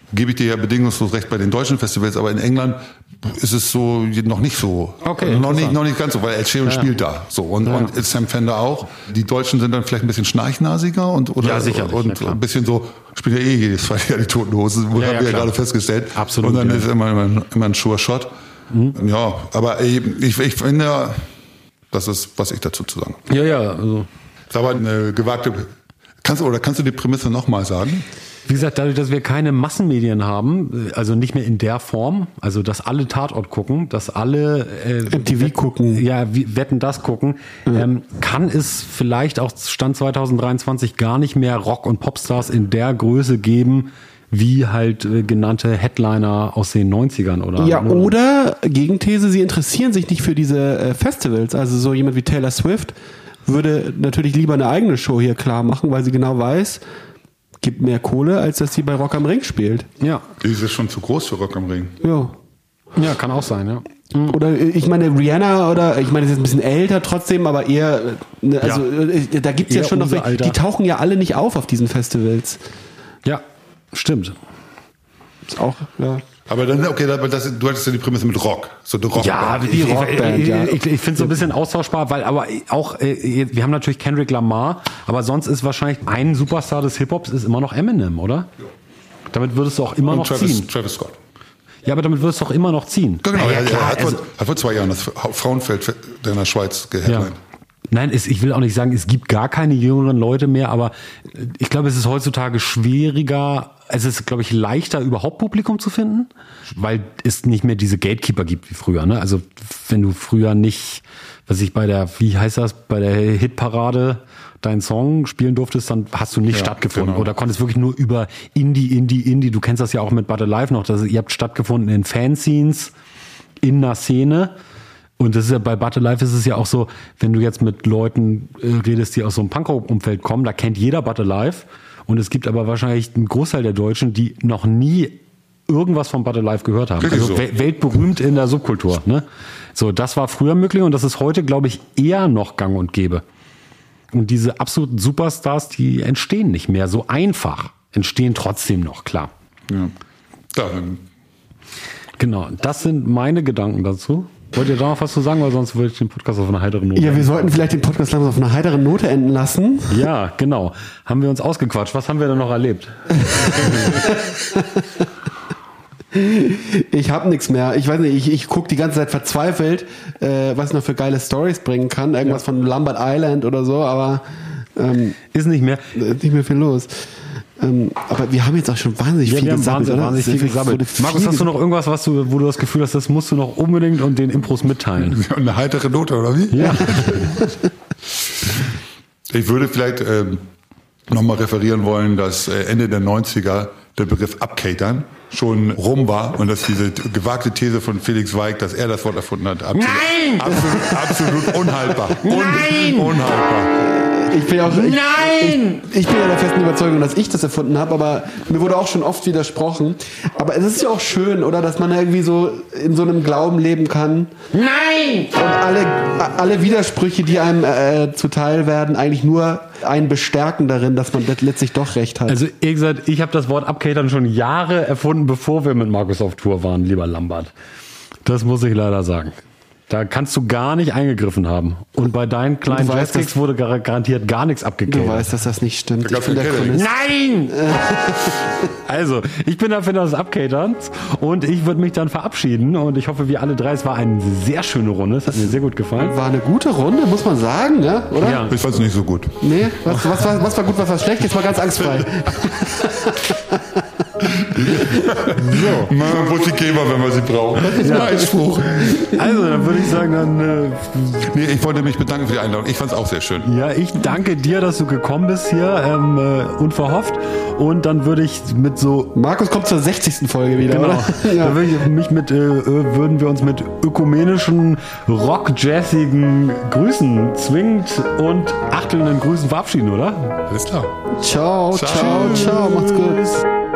gebe ich dir ja bedingungslos recht bei den deutschen Festivals, aber in England ist es so noch nicht so. Okay, also noch nicht, noch nicht ganz so, weil Ed Sheeran ja. spielt da. So und, ja. und Sam Fender auch. Die Deutschen sind dann vielleicht ein bisschen schnarchnasiger und oder ja, sicherlich, und ein bisschen so, spielt ja eh jedes Mal die Toten Hosen, ja, haben ja, wir ja gerade festgestellt. Absolut. Und dann ja. ist immer, immer, immer ein Sure Shot. Mhm. Ja, aber ich, ich finde, das ist, was ich dazu zu sagen habe. Ja, ja. Also. Das ist aber eine gewagte. Kannst du, oder kannst du die Prämisse nochmal sagen? Wie gesagt, dadurch, dass wir keine Massenmedien haben, also nicht mehr in der Form, also dass alle Tatort gucken, dass alle äh, M T V Wetten, gucken, ja, wie, Wetten das gucken, mhm. ähm, kann es vielleicht auch Stand zwanzig dreiundzwanzig gar nicht mehr Rock- und Popstars in der Größe geben, wie halt äh, genannte Headliner aus den neunzigern oder. Ja, oder Gegenthese, sie interessieren sich nicht für diese äh, Festivals, also so jemand wie Taylor Swift würde natürlich lieber eine eigene Show hier klar machen, weil sie genau weiß, gibt mehr Kohle, als dass sie bei Rock am Ring spielt. Ja. Die ist schon zu groß für Rock am Ring. Ja. Ja, kann auch sein, ja. Oder ich meine Rihanna oder ich meine, sie ist ein bisschen älter trotzdem, aber eher, also ja. da gibt's eher ja schon noch, die tauchen ja alle nicht auf auf diesen Festivals. Ja, stimmt. Ist auch, ja. Aber dann, okay, das, du hattest ja die Prämisse mit Rock. So eine Rockband. Ja, die Rockband, ja. Ich, ich finde es so ein bisschen austauschbar, weil aber auch, wir haben natürlich Kendrick Lamar, aber sonst ist wahrscheinlich ein Superstar des Hip-Hops ist immer noch Eminem, oder? Ja. Damit würdest du auch immer Und noch Travis, ziehen. Travis Scott. Ja, aber damit würdest du auch immer noch ziehen. Genau, ja, ja, klar, er hat, also, vor, hat vor zwei Jahren das Frauenfeld in der Schweiz geheadlined. Ja. Nein, es, ich will auch nicht sagen, es gibt gar keine jüngeren Leute mehr, aber ich glaube, es ist heutzutage schwieriger, es ist, glaube ich, leichter, überhaupt Publikum zu finden, weil es nicht mehr diese Gatekeeper gibt wie früher. Ne? Also wenn du früher nicht, was ich bei der, wie heißt das, bei der Hitparade deinen Song spielen durftest, dann hast du nicht ja, stattgefunden. Genau. Oder konntest wirklich nur über Indie, Indie, Indie, du kennst das ja auch mit But Alive noch, dass ihr habt stattgefunden in Fanscenes, in einer Szene. Und das ist ja bei But Alive ist es ja auch so, wenn du jetzt mit Leuten äh, redest, die aus so einem Punkrock-Umfeld kommen, da kennt jeder But Alive. Und es gibt aber wahrscheinlich einen Großteil der Deutschen, die noch nie irgendwas von But Alive gehört haben. Also so. we- weltberühmt in der Subkultur. Ne? So, das war früher möglich und das ist heute, glaube ich, eher noch gang und gäbe. Und diese absoluten Superstars, die entstehen nicht mehr so einfach. Entstehen trotzdem noch, klar. Ja. Dann. Genau, das sind meine Gedanken dazu. Wollt ihr da noch was zu sagen, weil sonst würde ich den Podcast auf eine heitere Note Ja, wir sollten vielleicht den Podcast langsam auf eine heitere Note enden lassen. Ja, genau. Haben wir uns ausgequatscht. Was haben wir denn noch erlebt? Ich habe nichts mehr. Ich weiß nicht, ich, ich gucke die ganze Zeit verzweifelt, äh, was ich noch für geile Stories bringen kann. Irgendwas ja. von Lambert Island oder so, aber ähm, ist nicht mehr. Nicht mehr viel los. Ähm, aber wir haben jetzt auch schon wahnsinnig ja, viel gesammelt, wahnsinnig, wahnsinnig viel gesammelt. Markus, hast du noch irgendwas, was du, wo du das Gefühl hast, das musst du noch unbedingt und den Impros mitteilen? Eine heitere Note, oder wie? Ja. Ich würde vielleicht ähm, nochmal referieren wollen, dass äh, Ende der neunziger der Begriff Abcatern schon rum war und dass diese gewagte These von Felix Weig, dass er das Wort erfunden hat, absolut, Nein! absolut, absolut unhaltbar. Nein! Un, unhaltbar. Ich bin auch, ich, Nein! Ich, ich bin ja der festen Überzeugung, dass ich das erfunden habe, aber mir wurde auch schon oft widersprochen. Aber es ist ja auch schön, oder, dass man irgendwie so in so einem Glauben leben kann. Nein! Und alle, alle Widersprüche, die einem äh, zuteil werden, eigentlich nur einen bestärken darin, dass man letztlich doch recht hat. Also, wie gesagt, ich habe das Wort Abcatern schon Jahre erfunden, bevor wir mit Markus auf Tour waren, lieber Lambert. Das muss ich leider sagen. Da kannst du gar nicht eingegriffen haben. Und bei deinen kleinen Jazzkicks wurde gar, garantiert gar nichts abgekehrt. Du weißt, dass das nicht stimmt. Ich bin der Chronist. Nein! Also, ich bin der Erfinder des Abcaterns und ich würde mich dann verabschieden und ich hoffe, wir alle drei, es war eine sehr schöne Runde. Es hat mir sehr gut gefallen. War eine gute Runde, muss man sagen, ja? Oder? Ja. Ich fand es nicht so gut. Nee? Was, was, was, was war gut, was war schlecht? Jetzt mal ganz angstfrei. So. Mal Apothekemer, wenn wir sie brauchen. Das ist ja. ein Spruch. Also, dann würde ich sagen, dann... Äh, nee, ich wollte mich bedanken für die Einladung. Ich fand es auch sehr schön. Ja, ich danke dir, dass du gekommen bist hier, ähm, äh, unverhofft. Und dann würde ich mit so... Markus kommt zur sechzigsten Folge wieder, genau. oder? Ja. Dann würde ich mich mit, äh, würden wir uns mit ökumenischen, rock-jazzigen Grüßen zwingend und achtelnden Grüßen verabschieden, oder? Alles klar. Ciao, ciao, ciao, ciao. Macht's gut.